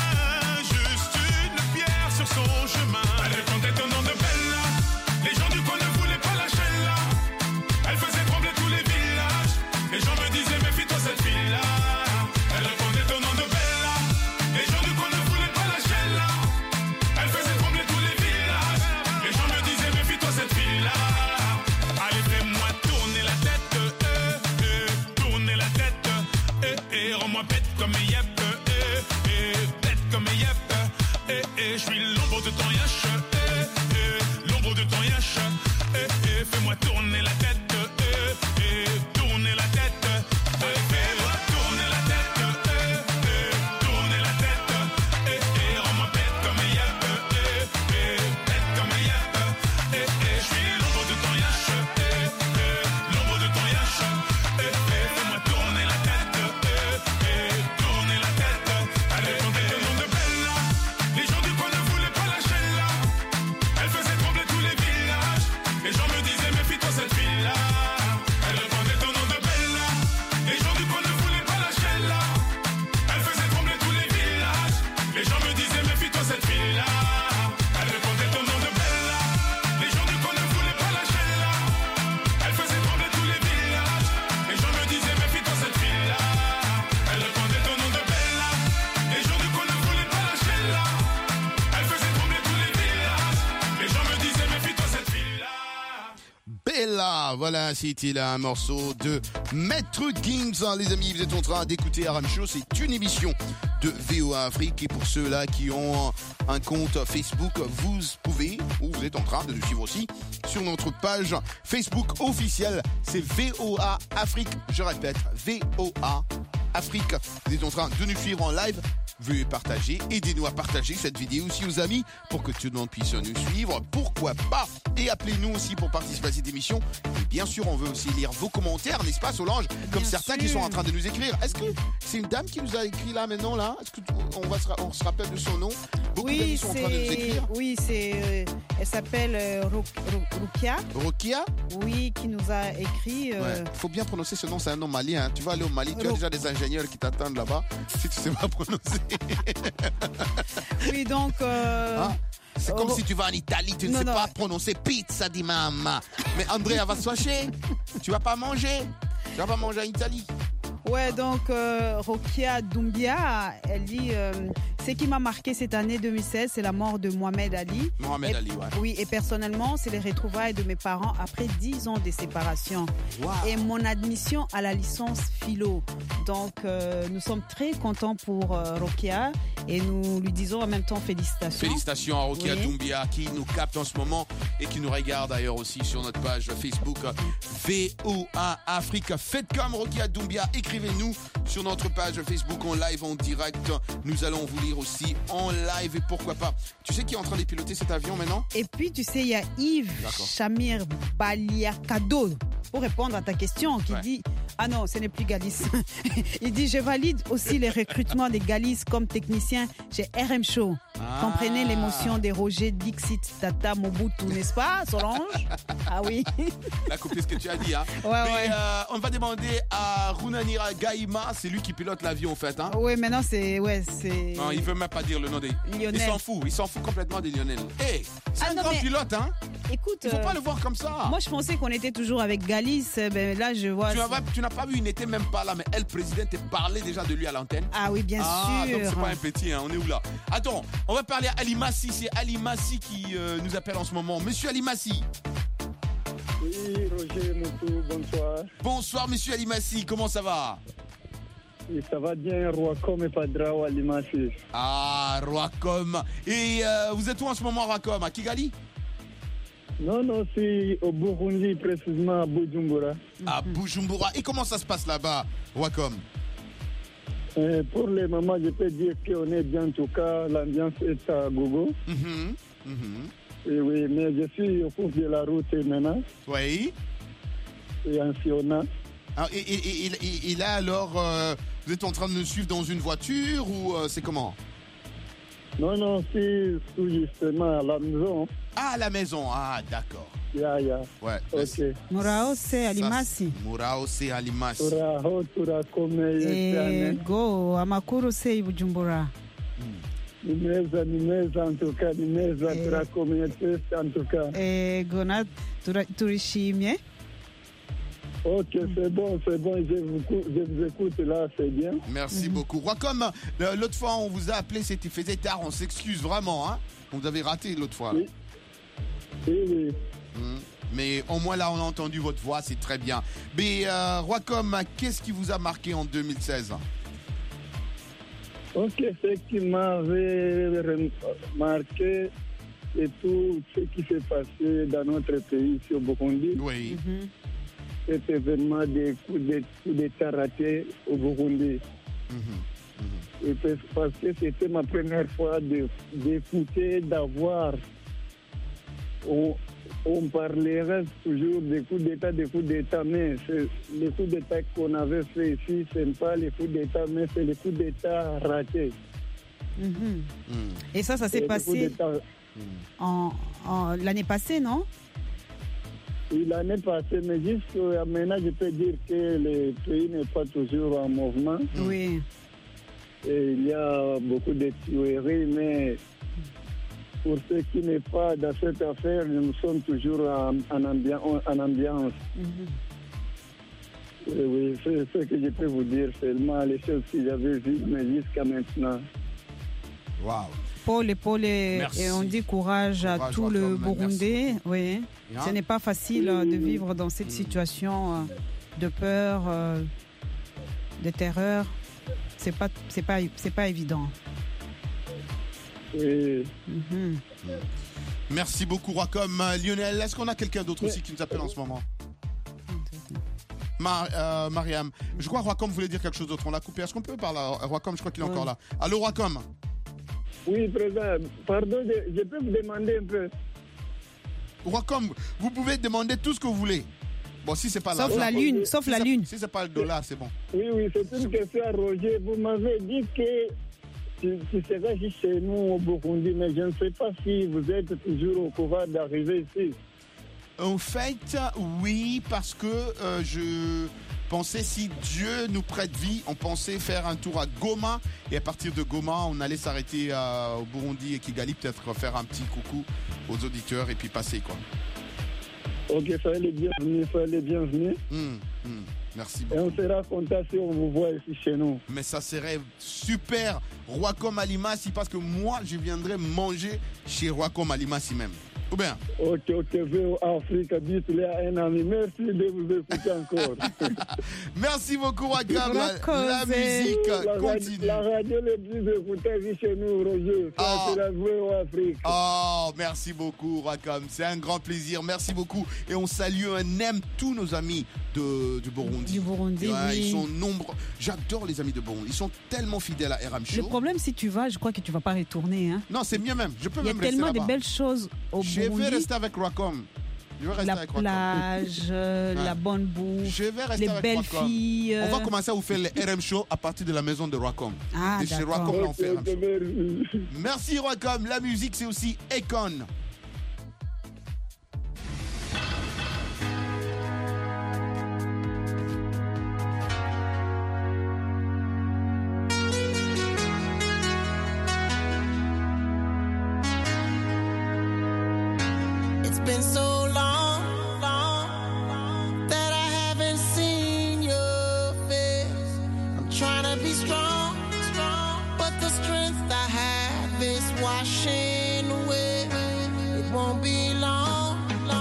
rends-moi bête comme yep, bête comme yep, je suis l'ombre de ton yash, l'ombre de ton yash, fais-moi tourner la tête, tourner la tête, fais-moi tourner la tête, tourner la tête, rends-moi bête comme yep, bête comme yep, je suis l'ombre de ton yash, l'ombre de ton yash, fais-moi tourner la tête, tourner la tête, allez, on est le nom de Bella, les gens du coin ne voulaient pas lâcher là, elle faisait trembler tous les villages, les gens me disaient méfie-toi cette fille-là, elle répondait ton nom de Bella, les gens du coin ne voulaient pas lâcher là, elle faisait trembler tous les villages, les gens me disaient méfie-toi cette fille-là, elle répondait ton nom de Bella, les gens du coin ne voulaient pas lâcher là, elle faisait trembler tous les villages, les gens me disaient méfie-toi cette fille-là, elle répondait ton nom de Bella, les gens du coin ne voulaient pas lâcher là, elle faisait trembler tous les villages, les gens me disaient méfie-toi cette fille-là. Bella, voilà, c'était là un morceau de Maître Gims. Les amis, vous êtes en train d'écouter RM Show, c'est une émission de VOA Afrique. Et pour ceux-là qui ont un compte Facebook, vous pouvez, ou vous êtes en train de nous suivre aussi, sur notre page Facebook officielle, c'est VOA Afrique. Je répète, VOA Afrique. Vous êtes en train de nous suivre en live. Veuillez partager, aidez-nous à partager cette vidéo aussi aux amis pour que tout le monde puisse nous suivre. Pourquoi pas? Et appelez-nous aussi pour participer à cette émission. Et bien sûr, on veut aussi lire vos commentaires, n'est-ce pas, Solange? Comme bien certains sûr. Qui sont en train de nous écrire. Est-ce que c'est une dame qui nous a écrit là maintenant là? Est-ce que on se rappelle de son nom? Beaucoup d'amis sont en train de nous écrire. Oui, c'est elle s'appelle Rokia. Rokia? Oui, qui nous a écrit. Ouais. Faut bien prononcer ce nom, c'est un nom malien. Hein. Tu vas aller au Mali, tu as déjà des ingénieurs qui t'attendent là-bas. Si tu sais pas prononcer. Oui, donc. C'est comme si tu vas en Italie, tu ne sais pas prononcer pizza di mamma. Mais Andrea va se fâcher. Tu vas pas manger. Tu vas pas manger en Italie. Ouais, donc Rokia Doumbia, elle dit ce qui m'a marqué cette année 2016, c'est la mort de Mohamed Ali. Mohamed Ali, ouais. Oui, et personnellement, c'est les retrouvailles de mes parents après 10 ans de séparation. Wow. Et mon admission à la licence philo. Donc, nous sommes très contents pour Rokia et nous lui disons en même temps félicitations. Félicitations à Rokia Doumbia qui nous capte en ce moment et qui nous regarde d'ailleurs aussi sur notre page Facebook VOA Afrique. Faites comme Rokia Doumbia, écrivez-nous sur notre page Facebook en live, en direct. Nous allons vous lire aussi en live et pourquoi pas. Tu sais qui est en train de piloter cet avion maintenant? Et puis tu sais, il y a Yves Chamir Baliakado pour répondre à ta question qui dit ah non, ce n'est plus Galis. Il dit je valide aussi les recrutements des Galis comme technicien chez RM Show. Comprenez l'émotion des Roger Dixit Tata Mobutu, n'est-ce pas, Solange? Ah oui. La copie ce que tu as dit, hein. Ouais. On va demander à Runanira Gaïma, c'est lui qui pilote l'avion en fait, hein. Oui, maintenant c'est. Non, il veut même pas dire le nom des. Lionel. Il s'en fout complètement des Lionel. Hey, c'est un grand pilote, hein. Écoute, il faut pas le voir comme ça. Moi, je pensais qu'on était toujours avec Galis. Ben là, je vois. Tu n'as pas vu, il n'était même pas là, mais elle, présidente, parlait déjà de lui à l'antenne. Ah oui, bien sûr. Donc c'est pas un petit, hein. On est où là? Attends, on va parler à Ali Massi. C'est Ali Massi qui nous appelle en ce moment. Monsieur Ali Massi. Oui, Roger Moutou, bonsoir. Bonsoir, monsieur Ali Massi. Comment ça va? Et ça va bien, Roacom et Padrao Ali Massi. Ah, Roacom. Et vous êtes où en ce moment, Roacom? À Kigali? Non, c'est au Burundi, précisément à Bujumbura. À Bujumbura. Et comment ça se passe là-bas, Roacom? Pour le moment, je peux dire qu'on est bien, en tout cas, l'ambiance est à gogo. Et oui, mais je suis au cours de la route maintenant. Oui. Et en Fiona. Et là, alors, vous êtes en train de nous suivre dans une voiture ou c'est comment? Non, c'est tout justement à la maison. Ah, à la maison, ah, d'accord. Yeah. Ouais. Ok. Muraose Alimasi. Muraose Alimasi. Go, amakuru sei Bujumbura. Nimeza en tout cas, turakomeye twese en tout cas. Gona turishimye. Ok, c'est bon, je vous écoute là, c'est bien. Merci beaucoup. Roacom, l'autre fois on vous a appelé, c'était faisait tard, on s'excuse vraiment, hein. On vous avait raté l'autre fois. Là. Oui. Mais au moins là on a entendu votre voix, c'est très bien. Mais Roacom, qu'est-ce qui vous a marqué en 2016? Ok, ce qui m'avait remarqué, c'est tout ce qui s'est passé dans notre pays, ici au Burundi. Oui. Cet événement des coups d'État ratés au Burundi. Et parce que c'était ma première fois d'écouter, d'avoir. On parlerait toujours des coups d'État, mais les coups d'État qu'on avait fait ici, ce n'est pas les coups d'État, mais c'est les coups d'État ratés. Et ça s'est passé l'année passée, non? Oui, l'année passée, mais jusqu'à maintenant, je peux dire que le pays n'est pas toujours en mouvement. Oui. Et il y a beaucoup de tueries, mais pour ceux qui n'est pas dans cette affaire, nous sommes toujours en ambiance. Oui, c'est ce que je peux vous dire seulement, les choses que j'avais vues, mais jusqu'à maintenant. Wow. Paul, et on dit courage à tout le Burundais. Oui. Ce n'est pas facile de vivre dans cette situation de peur, de terreur. C'est pas évident. Oui. Merci beaucoup, Rwacom. Lionel, est-ce qu'on a quelqu'un d'autre aussi qui nous appelle en ce moment? Mariam, je crois que Rwacom voulait dire quelque chose d'autre. On l'a coupé. Est-ce qu'on peut parler à Rwacom? Je crois qu'il est encore là. Allô, Rwacom? Oui, président. Pardon, je peux vous demander un peu. Rwacom, vous pouvez demander tout ce que vous voulez. Bon, si c'est pas sauf la lune, sauf la lune. Si c'est pas le dollar, c'est bon. Oui, c'est une question à Roger. Vous m'avez dit que tu seras juste chez nous au Burundi, mais je ne sais pas si vous êtes toujours au courant d'arriver ici. En fait, oui, parce que je pensais, si Dieu nous prête vie, on pensait faire un tour à Goma. Et à partir de Goma, on allait s'arrêter au Burundi et Kigali, peut-être faire un petit coucou aux auditeurs et puis passer, quoi. Ok, soyez les bienvenus. Merci beaucoup. Et on sera content si on vous voit ici chez nous. Mais ça serait super, Rwacom Alimasi, parce que moi, je viendrais manger chez Rwacom Alimasi même. Ou bien? Ok, VO Afrique, dites-le à un ami. Merci de vous écouter encore. Merci beaucoup, Rwacom. La musique continue. La radio le plus écoutée chez nous, Roger. C'est la VO Afrique. Oh, merci beaucoup, Rwacom. C'est un grand plaisir. Merci beaucoup. Et on salue, on aime tous nos amis du Burundi. Du Burundi, oui. Ils sont nombreux. J'adore les amis de Burundi. Ils sont tellement fidèles à RM Show. Le problème, si tu vas, je crois que tu ne vas pas retourner. Hein. Non, c'est mieux même. Je peux même rester là-bas. Il y a tellement de belles choses au Burundi. Je vais rester avec Rwacom. La plage, la bonne bouffe, les belles filles. On va commencer à vous faire les RM Show à partir de la maison de Rwacom. Ah, et chez Rwacom, on fait RM Show. Merci, Rwacom. La musique, c'est aussi Akon. Been so long that I haven't seen your face. I'm trying to be strong, but the strength I have is washing away. It won't be long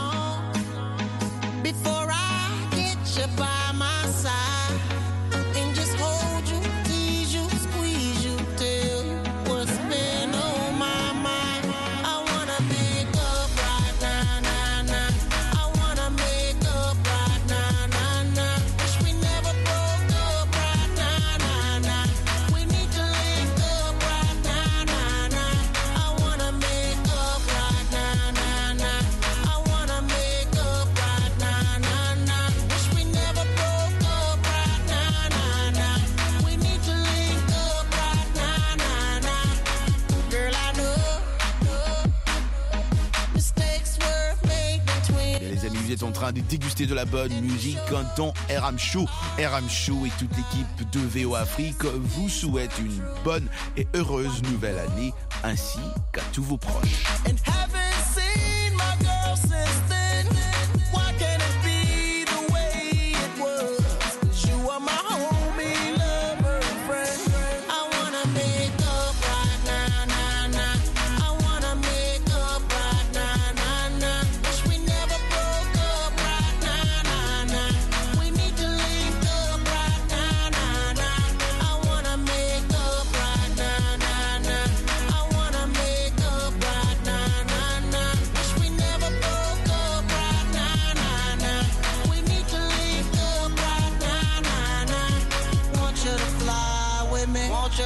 before I get you by my side and just hold you, tease you, squeeze you, tell you what's been on my mind. I wanna pick up right now. Vous êtes en train de déguster de la bonne musique dans RM Show. RM Show et toute l'équipe de VO Afrique vous souhaite une bonne et heureuse nouvelle année, ainsi qu'à tous vos proches.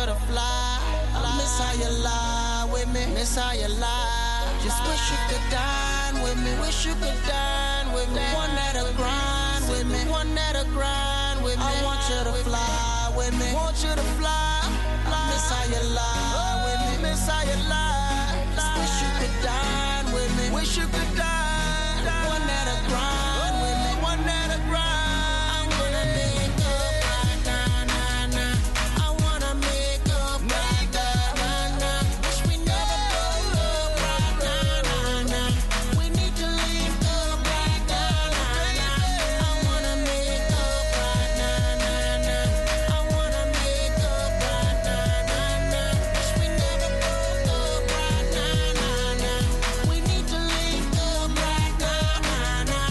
you to fly. I miss how you lie with me. Miss how you lie. Just wish you could dine with me. Wish you could dine with me. One that'll grind with me. One that'll grind with me. I want you to fly with me. Want you to fly. Miss how you lie with me. Miss how you lie. Just wish you could dine with me. Wish you could dine. One that'll grind with me. One that'll grind. I wanna make up right now, nah, nah. I wanna make up right now, nah, nah. Wish we never broke up right now, nah, nah. We need to link up right now, nah, nah. I wanna make up right now, nah, nah. I wanna make up right now, nah, nah. Wish we never broke up right now, nah, nah. We need to link up right now, nah, nah.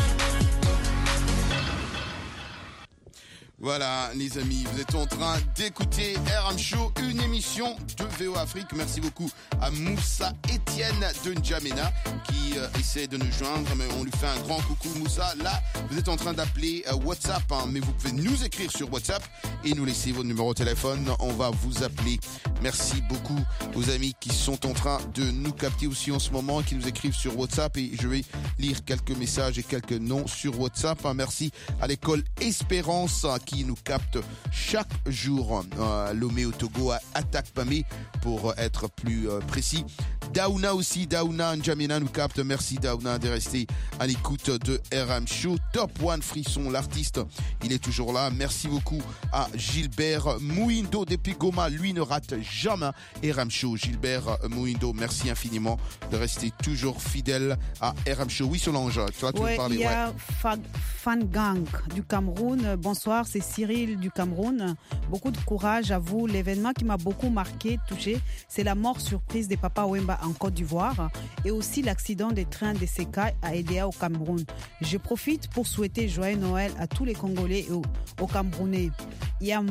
Voilà, les amis, vous êtes en train d'écouter RM Show, une émission de VO Afrique. Merci beaucoup à Moussa Etienne de N'Djamena qui essaie de nous joindre. Mais on lui fait un grand coucou, Moussa. Là, vous êtes en train d'appeler WhatsApp, hein, mais vous pouvez nous écrire sur WhatsApp et nous laisser votre numéro de téléphone. On va vous appeler. Merci beaucoup aux amis qui sont en train de nous capter aussi en ce moment, qui nous écrivent sur WhatsApp. Et je vais lire quelques messages et quelques noms sur WhatsApp. Merci à l'école Espérance qui nous capte chaque jour. Lomé au Togo à Atakpamé pour être plus précis. Daouna aussi, Daouna N'Djamena nous capte. Merci Daouna de rester à l'écoute de RM Show. Top One Frisson, l'artiste, il est toujours là. Merci beaucoup à Gilbert Mouindo depuis Goma. Lui ne rate jamais RM Show. Gilbert Mouindo, merci infiniment de rester toujours fidèle à RM Show. Oui Solange, toi tu veux parler. Il y a Fan Gang du Cameroun. Bonsoir, c'est Cyril du Cameroun. Beaucoup de courage à vous. L'événement qui m'a beaucoup marqué, touché, c'est la mort surprise des Papa Wemba en Côte d'Ivoire et aussi l'accident des trains des Sekai à Edea au Cameroun. Je profite pour souhaiter joyeux Noël à tous les Congolais et aux Camerounais. Il y a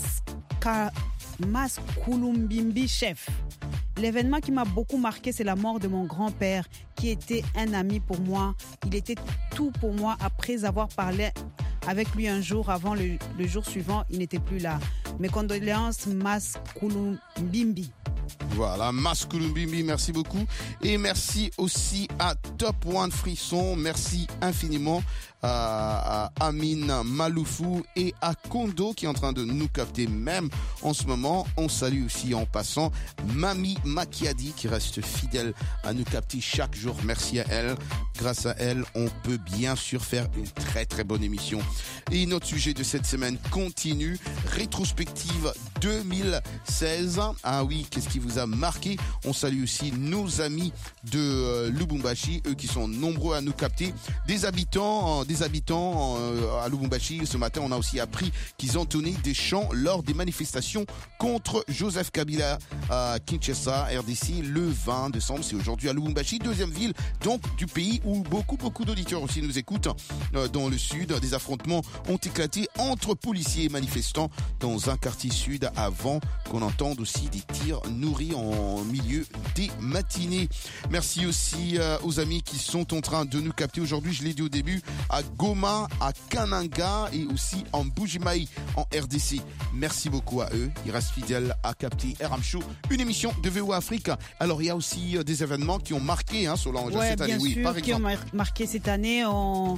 Mas Kulumbimbi chef. L'événement qui m'a beaucoup marqué, c'est la mort de mon grand-père qui était un ami pour moi. Il était tout pour moi. Après avoir parlé avec lui un jour avant le jour suivant, il n'était plus là. Mes condoléances, Mas Kulumbimbi. Voilà, Mas Kulumbimbi, merci beaucoup. Et merci aussi à Top One Frisson. Merci infiniment à Amine Maloufou et à Kondo qui est en train de nous capter même en ce moment. On salue aussi en passant Mami Makiadi qui reste fidèle à nous capter chaque jour. Merci à elle. Grâce à elle, on peut bien sûr faire une très très bonne émission. Et notre sujet de cette semaine continue. Rétrospective 2016. Ah oui, qu'est-ce qui vous a marqué? On salue aussi nos amis de Lubumbashi, eux qui sont nombreux à nous capter. Des habitants à Lubumbashi. Ce matin, on a aussi appris qu'ils entonnaient des chants lors des manifestations contre Joseph Kabila à Kinshasa, RDC, le 20 décembre. C'est aujourd'hui à Lubumbashi, deuxième ville donc du pays où beaucoup d'auditeurs aussi nous écoutent. Dans le sud, des affrontements ont éclaté entre policiers et manifestants dans un quartier sud avant qu'on entende aussi des tirs nourris en milieu des matinées. Merci aussi aux amis qui sont en train de nous capter aujourd'hui, je l'ai dit au début, à Goma, à Kananga et aussi en Bujimaï en RDC. Merci beaucoup à eux. Ils restent fidèles à capter RM Show, une émission de VO Afrique. Alors il y a aussi des événements qui ont marqué Solange cette année. Oui, par exemple. Qui ont marqué cette année en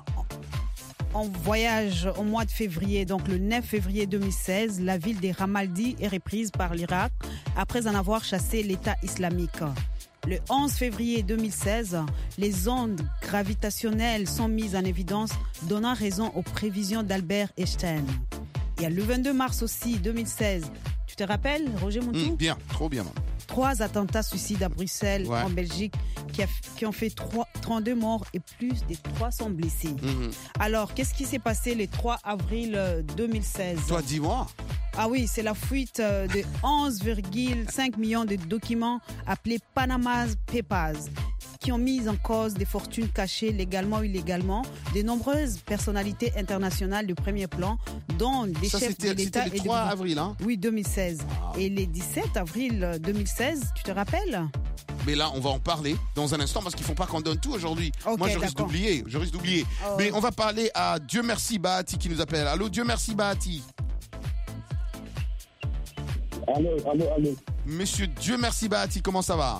voyage au mois de février, donc le 9 février 2016, la ville des Ramaldi est reprise par l'Irak après en avoir chassé l'État islamique. Le 11 février 2016, les ondes gravitationnelles sont mises en évidence, donnant raison aux prévisions d'Albert Einstein. Il y a le 22 mars aussi 2016. Tu te rappelles, Roger Montou? Bien, trop bien. 3 attentats suicides à Bruxelles, en Belgique, qui ont fait 32 morts et plus de 300 blessés. Alors, qu'est-ce qui s'est passé le 3 avril 2016? Toi, dis-moi. Ah oui, c'est la fuite de 11,5 millions de documents appelés Panama Papers, qui ont mis en cause des fortunes cachées légalement ou illégalement de nombreuses personnalités internationales de premier plan, dont des chefs de l'État. C'était le 3 avril, hein? Oui, 2016. Wow. Et les 17 avril 2016, tu te rappelles? Mais là, on va en parler dans un instant parce qu'ils font pas qu'on donne tout aujourd'hui. Okay, moi, je risque d'oublier. Mais on va parler à Dieu merci Bahati qui nous appelle. Allô, Dieu merci Bahati. Allô. Monsieur Dieu merci Bahati, comment ça va?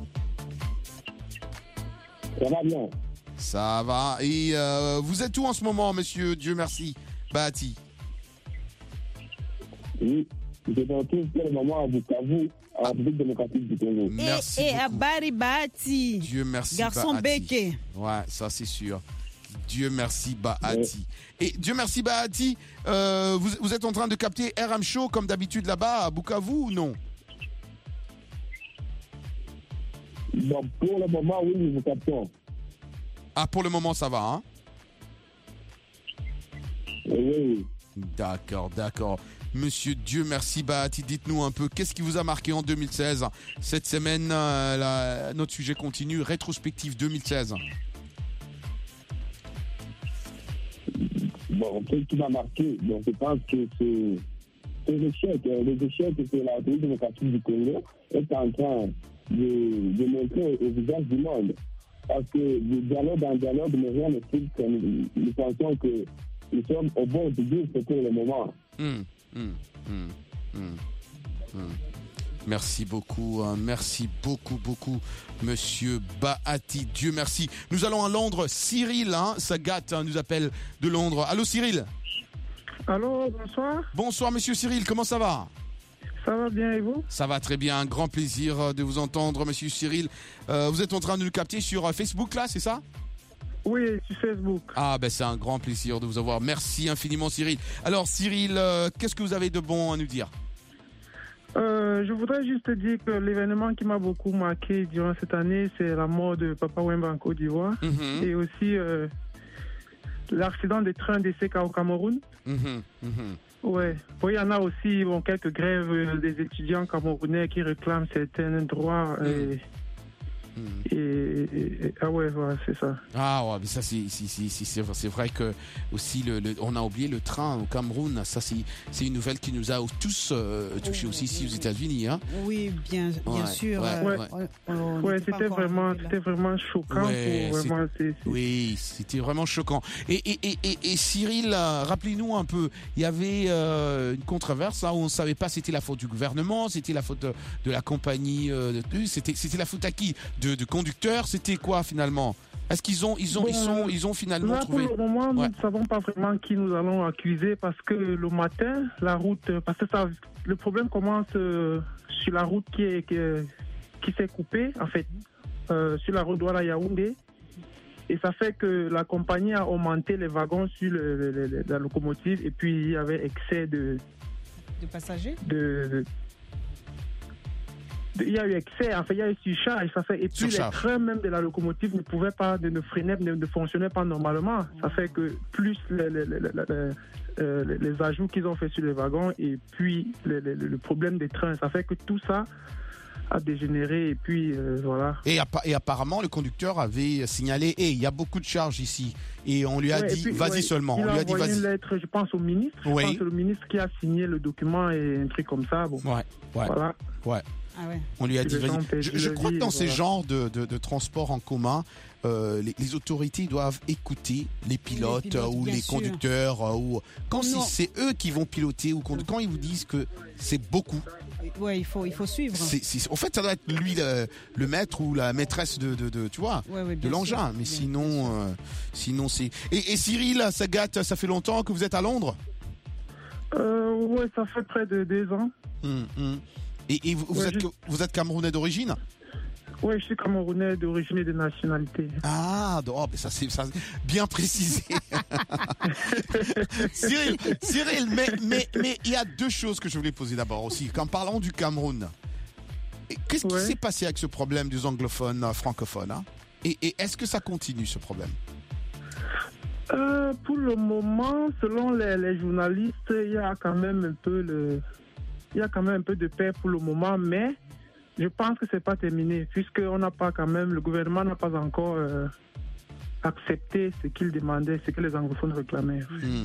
Ça va bien. Ça va. Et vous êtes où en ce moment, monsieur Dieu merci Bahati? Oui, je me retrouve pour le moment à Bukavu, en République démocratique du Congo. Merci et à Bari Bahati. Dieu merci Garçon Bahati. béqué. Ouais, ça c'est sûr. Dieu merci Bahati. Et Dieu merci Bahati, vous êtes en train de capter RM Show comme d'habitude là-bas à Bukavu ou non? Bon, pour le moment, oui, nous captons. Ah, pour le moment ça va, hein? Oui. D'accord. Monsieur Dieu merci Bahati, dites-nous un peu, qu'est-ce qui vous a marqué en 2016? Cette semaine, notre sujet continue, rétrospective 2016. Bon, ce qui m'a marqué, bon, je pense que c'est les échecs que la République démocratique du Congo est en train de montrer au visage du monde. Parce que du dialogue en dialogue, mais rien ne fait que nous pensons que nous sommes au bon du c'est pour le moment. Merci beaucoup, monsieur Bahati. Dieu merci. Nous allons à Londres. Cyril, Sagat nous appelle de Londres. Allô Cyril. Allô, bonsoir. Bonsoir monsieur Cyril, comment ça va? Ça va bien et vous? Ça va très bien, un grand plaisir de vous entendre monsieur Cyril. Vous êtes en train de nous capter sur Facebook là, c'est ça? Oui, sur Facebook. Ah ben c'est un grand plaisir de vous avoir. Merci infiniment Cyril. Alors Cyril, qu'est-ce que vous avez de bon à nous dire? Je voudrais juste dire que l'événement qui m'a beaucoup marqué durant cette année, c'est la mort de Papa Wemba en Côte d'Ivoire et aussi l'accident des trains d'essai au Cameroun. Ouais. Bon, il y en a aussi quelques grèves des étudiants camerounais qui réclament certains droits. Ah ouais, voilà, c'est ça. Ah ouais, mais ça c'est vrai que aussi on a oublié le train au Cameroun. Ça c'est une nouvelle qui nous a tous touchés aussi ici aux États-Unis, hein. Oui, bien sûr. C'était vraiment choquant. Oui, c'était vraiment choquant. Et Cyril, rappelez-nous un peu, il y avait une controverse où on ne savait pas si c'était la faute du gouvernement, c'était la faute de la compagnie, c'était la faute à qui? De conducteurs, c'était quoi finalement? Est-ce qu'ils ont finalement là, trouvé? Pour le moment, nous ne savons pas vraiment qui nous allons accuser parce que le matin, la route, parce que le problème commence sur la route qui s'est coupée, en fait, sur la route Douala-Yaoundé. Et ça fait que la compagnie a augmenté les wagons sur la locomotive et puis il y avait excès de passagers. Il y a eu excès, en fait, il y a eu surcharge, ça fait, et puis les trains même de la locomotive ne pouvaient pas, ne freinaient, ne fonctionnaient pas normalement. Ça fait que plus les ajouts qu'ils ont fait sur les wagons et puis le problème des trains, ça fait que tout ça a dégénéré et puis voilà. Et apparemment le conducteur avait signalé, il y a beaucoup de charges ici, et on lui a dit vas-y seulement. Il on lui a dit envoyé une lettre, je pense au ministre. Je pense que le ministre qui a signé le document et un truc comme ça. Bon. Voilà. Ouais. Ah ouais. On lui a dit vas-y. Je crois que dans ces genres de transports en commun, les autorités doivent écouter les pilotes ou les conducteurs quand c'est eux qui vont piloter ou quand ils vous disent que c'est beaucoup. Ouais, il faut suivre. En fait, ça doit être lui le maître ou la maîtresse tu vois, de l'engin. Mais sinon c'est. Et Cyril, Sagat, ça fait longtemps que vous êtes à Londres? Ouais, ça fait près de 2 ans. Et vous êtes Camerounais d'origine? Oui, je suis Camerounais d'origine et de nationalité. Ah, mais ça c'est bien précisé. Cyril, mais il y a 2 choses que je voulais poser d'abord aussi. Quand parlons du Cameroun, qu'est-ce qui s'est passé avec ce problème des anglophones francophones, hein? Et est-ce que ça continue ce problème? Pour le moment, selon les journalistes, il y a quand même un peu de paix pour le moment, mais je pense que c'est pas terminé, puisque le gouvernement n'a pas encore accepté ce qu'il demandait, ce que les anglophones réclamaient.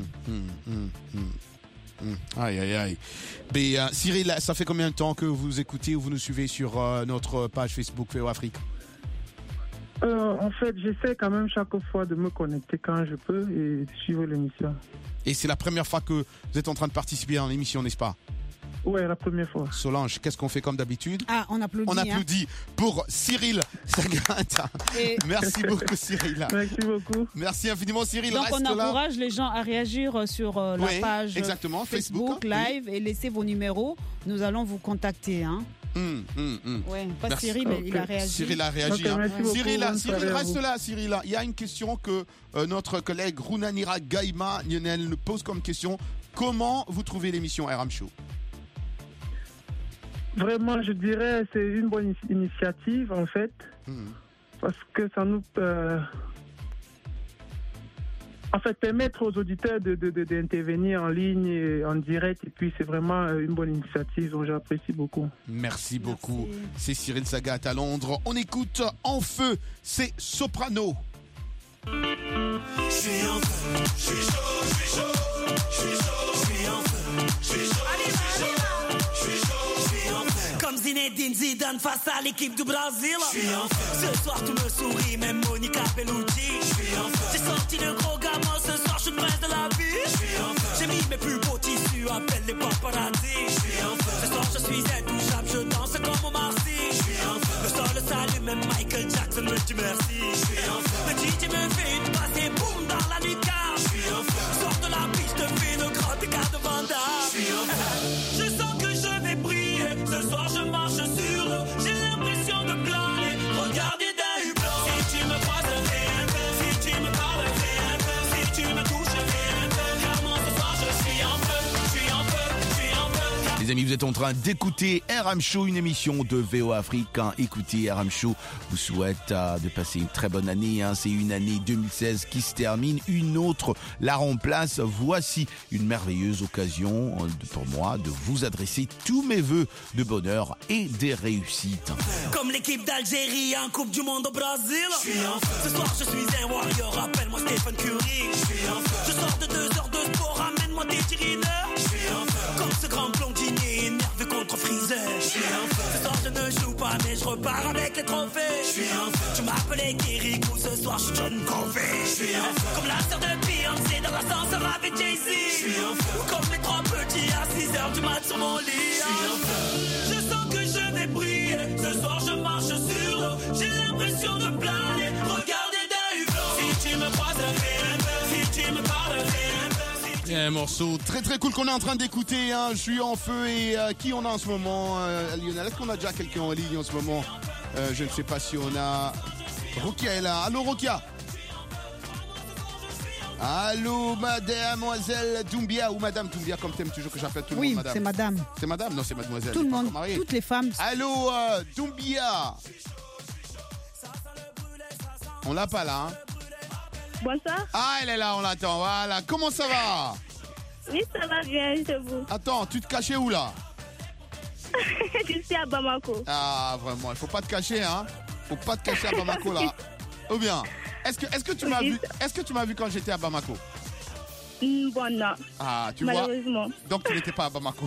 Aïe. Mais Cyril, ça fait combien de temps que vous écoutez ou vous nous suivez sur notre page Facebook VO Afrique? En fait, j'essaie quand même chaque fois de me connecter quand je peux et de suivre l'émission. Et c'est la première fois que vous êtes en train de participer à l'émission, n'est-ce pas? Ouais, la première fois. Solange, qu'est-ce qu'on fait comme d'habitude? Ah, on applaudit. On applaudit pour Cyril Sagata. Merci beaucoup, Cyril. Merci beaucoup. Merci infiniment, Cyril. Donc, Reste on là. encourage les gens à réagir sur la page exactement, Facebook Live et laisser vos numéros. Nous allons vous contacter. Hein. Ouais, pas Merci. Cyril, il a réagi. Cyril a réagi. Ok, merci beaucoup. Cyril, Bonne reste soirée là, Cyril. Il y a une question que notre collègue Runanira Gaima Lionel nous pose comme question. Comment vous trouvez l'émission RM Show? Vraiment, je dirais c'est une bonne initiative en fait, parce que ça nous permettre aux auditeurs d'intervenir en ligne, et en direct, et puis c'est vraiment une bonne initiative, donc j'apprécie beaucoup. Merci beaucoup. C'est Cyril Sagat à Londres. On écoute En Feu, c'est Soprano. Je suis en feu, je suis chaud, je suis chaud, je suis chaud, je suis en feu, je suis chaud, je suis chaud, je suis en feu. Comme Zinedine Zidane face à l'équipe du Brésil. Je suis en feu. Ce soir tu me souris, même Monica Bellucci. Je suis en feu. J'ai sorti le gros gamin, ce soir je suis le prince de la vie. Je suis en feu. J'ai mis mes plus beaux tissus, appelle les paparazzi. Je suis en feu. Ce soir je suis intouchable, je danse comme au Marcy. Je suis en feu. Le sol s'allume, même Michael Jackson me dit merci. Je suis en feu. Le DJ me fait une passe et boum dans la lucarne. Je suis en feu. Sors de la piste, te fais le grand écart de Vandame. Je suis en feu. Je sens que je vais briller. Ce soir je marche sur l'eau. J'ai l'impression de planer. Regardez d'un hublot. Si tu me croises, fais un peu. Si tu me parles, fais un peu. Si tu me touches, fais un peu. Clairement ce soir je suis en feu. Je suis en feu. Je suis en feu. Les amis, vous êtes en train d'écouter RM Show, une émission de VOA Afrique. Écoutez, RM Show vous souhaite de passer une très bonne année. C'est une année 2016 qui se termine. Une autre la remplace. Voici une merveilleuse occasion pour moi de vous adresser tous mes vœux de bonheur et des réussites. Comme l'équipe d'Algérie en Coupe du Monde au Brésil. Je suis en feu. Ce soir je suis un warrior, appelle-moi Stephen Curry. Je suis en feu. Je sors de 2 heures de sport, ramène-moi tes tirineurs. Je suis en feu. Comme ce grand blondinier énervé contre Freezer. Je suis en feu. Ce soir je ne joue pas mais je repars avec les trophées. Je suis en feu. Tu m'appelais Kirikou, ce soir je suis John Covey. Je suis en feu. Comme la sœur de Beyoncé dans l'ascenseur avec Jay-Z. Je suis en feu. Comme les 3 petits à 6 heures du mat sur mon lit. Je suis en feu. Je sens que je vais briller. Ce soir je marche sur l'eau. J'ai l'impression de planer. Regardez d'un hublot. Si tu me croises, fais un peu. Si tu me parles, fais un peu. Un morceau très très cool qu'on est en train d'écouter. Je suis en feu. Et qui on a en ce moment, Lionel? Est-ce qu'on a déjà quelqu'un en ligne en ce moment? Je ne sais pas si on a... Rokia est là. Allô Rokia? Allô mademoiselle Doumbia, ou madame Doumbia comme t'aimes toujours que j'appelle tout le monde madame. Oui, c'est madame. C'est madame? Non, c'est mademoiselle. Tout le monde, toutes les femmes. Allô Doumbia? On l'a pas là, Bonsoir. Ah, elle est là, on l'attend, voilà. Comment ça va? Oui, ça va bien, c'est vous. Attends, tu te cachais où là? Je suis à Bamako. Ah, vraiment, il faut pas te cacher, hein. Faut pas te cacher à Bamako là. Ou bien, est-ce que tu m'as vu quand j'étais à Bamako? Bon, non. Ah, tu vois. Malheureusement. Donc tu n'étais pas à Bamako.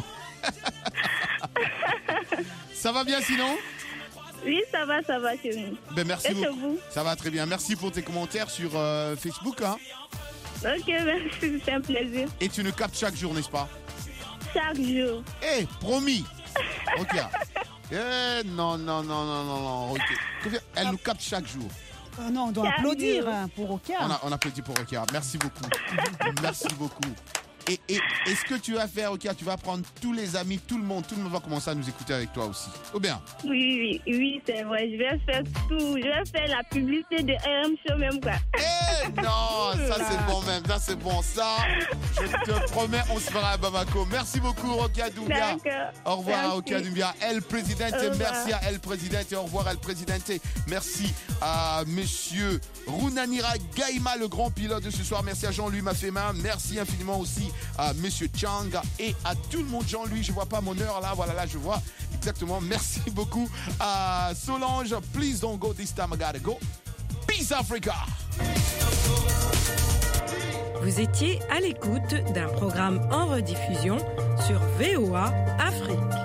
Ça va bien sinon? Oui, ça va, chérie. Ben merci beaucoup. Vous? Ça va très bien. Merci pour tes commentaires sur Facebook. Hein. Ok, merci, c'est un plaisir. Et tu nous captes chaque jour, n'est-ce pas? Chaque jour. Eh, promis. Ok. Non. Ok. Elle nous capte chaque jour. Non, on doit applaudir pour Rokia. On applaudit pour Rokia. Merci beaucoup. Merci beaucoup. Et est-ce que tu vas faire, ok, tu vas prendre tous les amis, tout le monde va commencer à nous écouter avec toi aussi, ou bien? Oui, c'est vrai, je vais faire tout, je vais faire la publicité de RM Show même quoi. Non, ça c'est bon même, ça c'est bon, ça, je te promets, on se verra à Bamako. Merci beaucoup Rokia Doumbia. Au revoir à Rokia Doumbia. El Presidente, merci à El Presidente, au revoir El Presidente. Merci à monsieur Runanira Gaima, le grand pilote de ce soir. Merci à Jean-Louis Mafema, merci infiniment aussi à monsieur Chang et à tout le monde. Jean-Louis, je vois pas mon heure là, voilà, là je vois exactement. Merci beaucoup à Solange. Please don't go this time, I gotta go. Peace Africa. Vous étiez à l'écoute d'un programme en rediffusion sur VOA Afrique.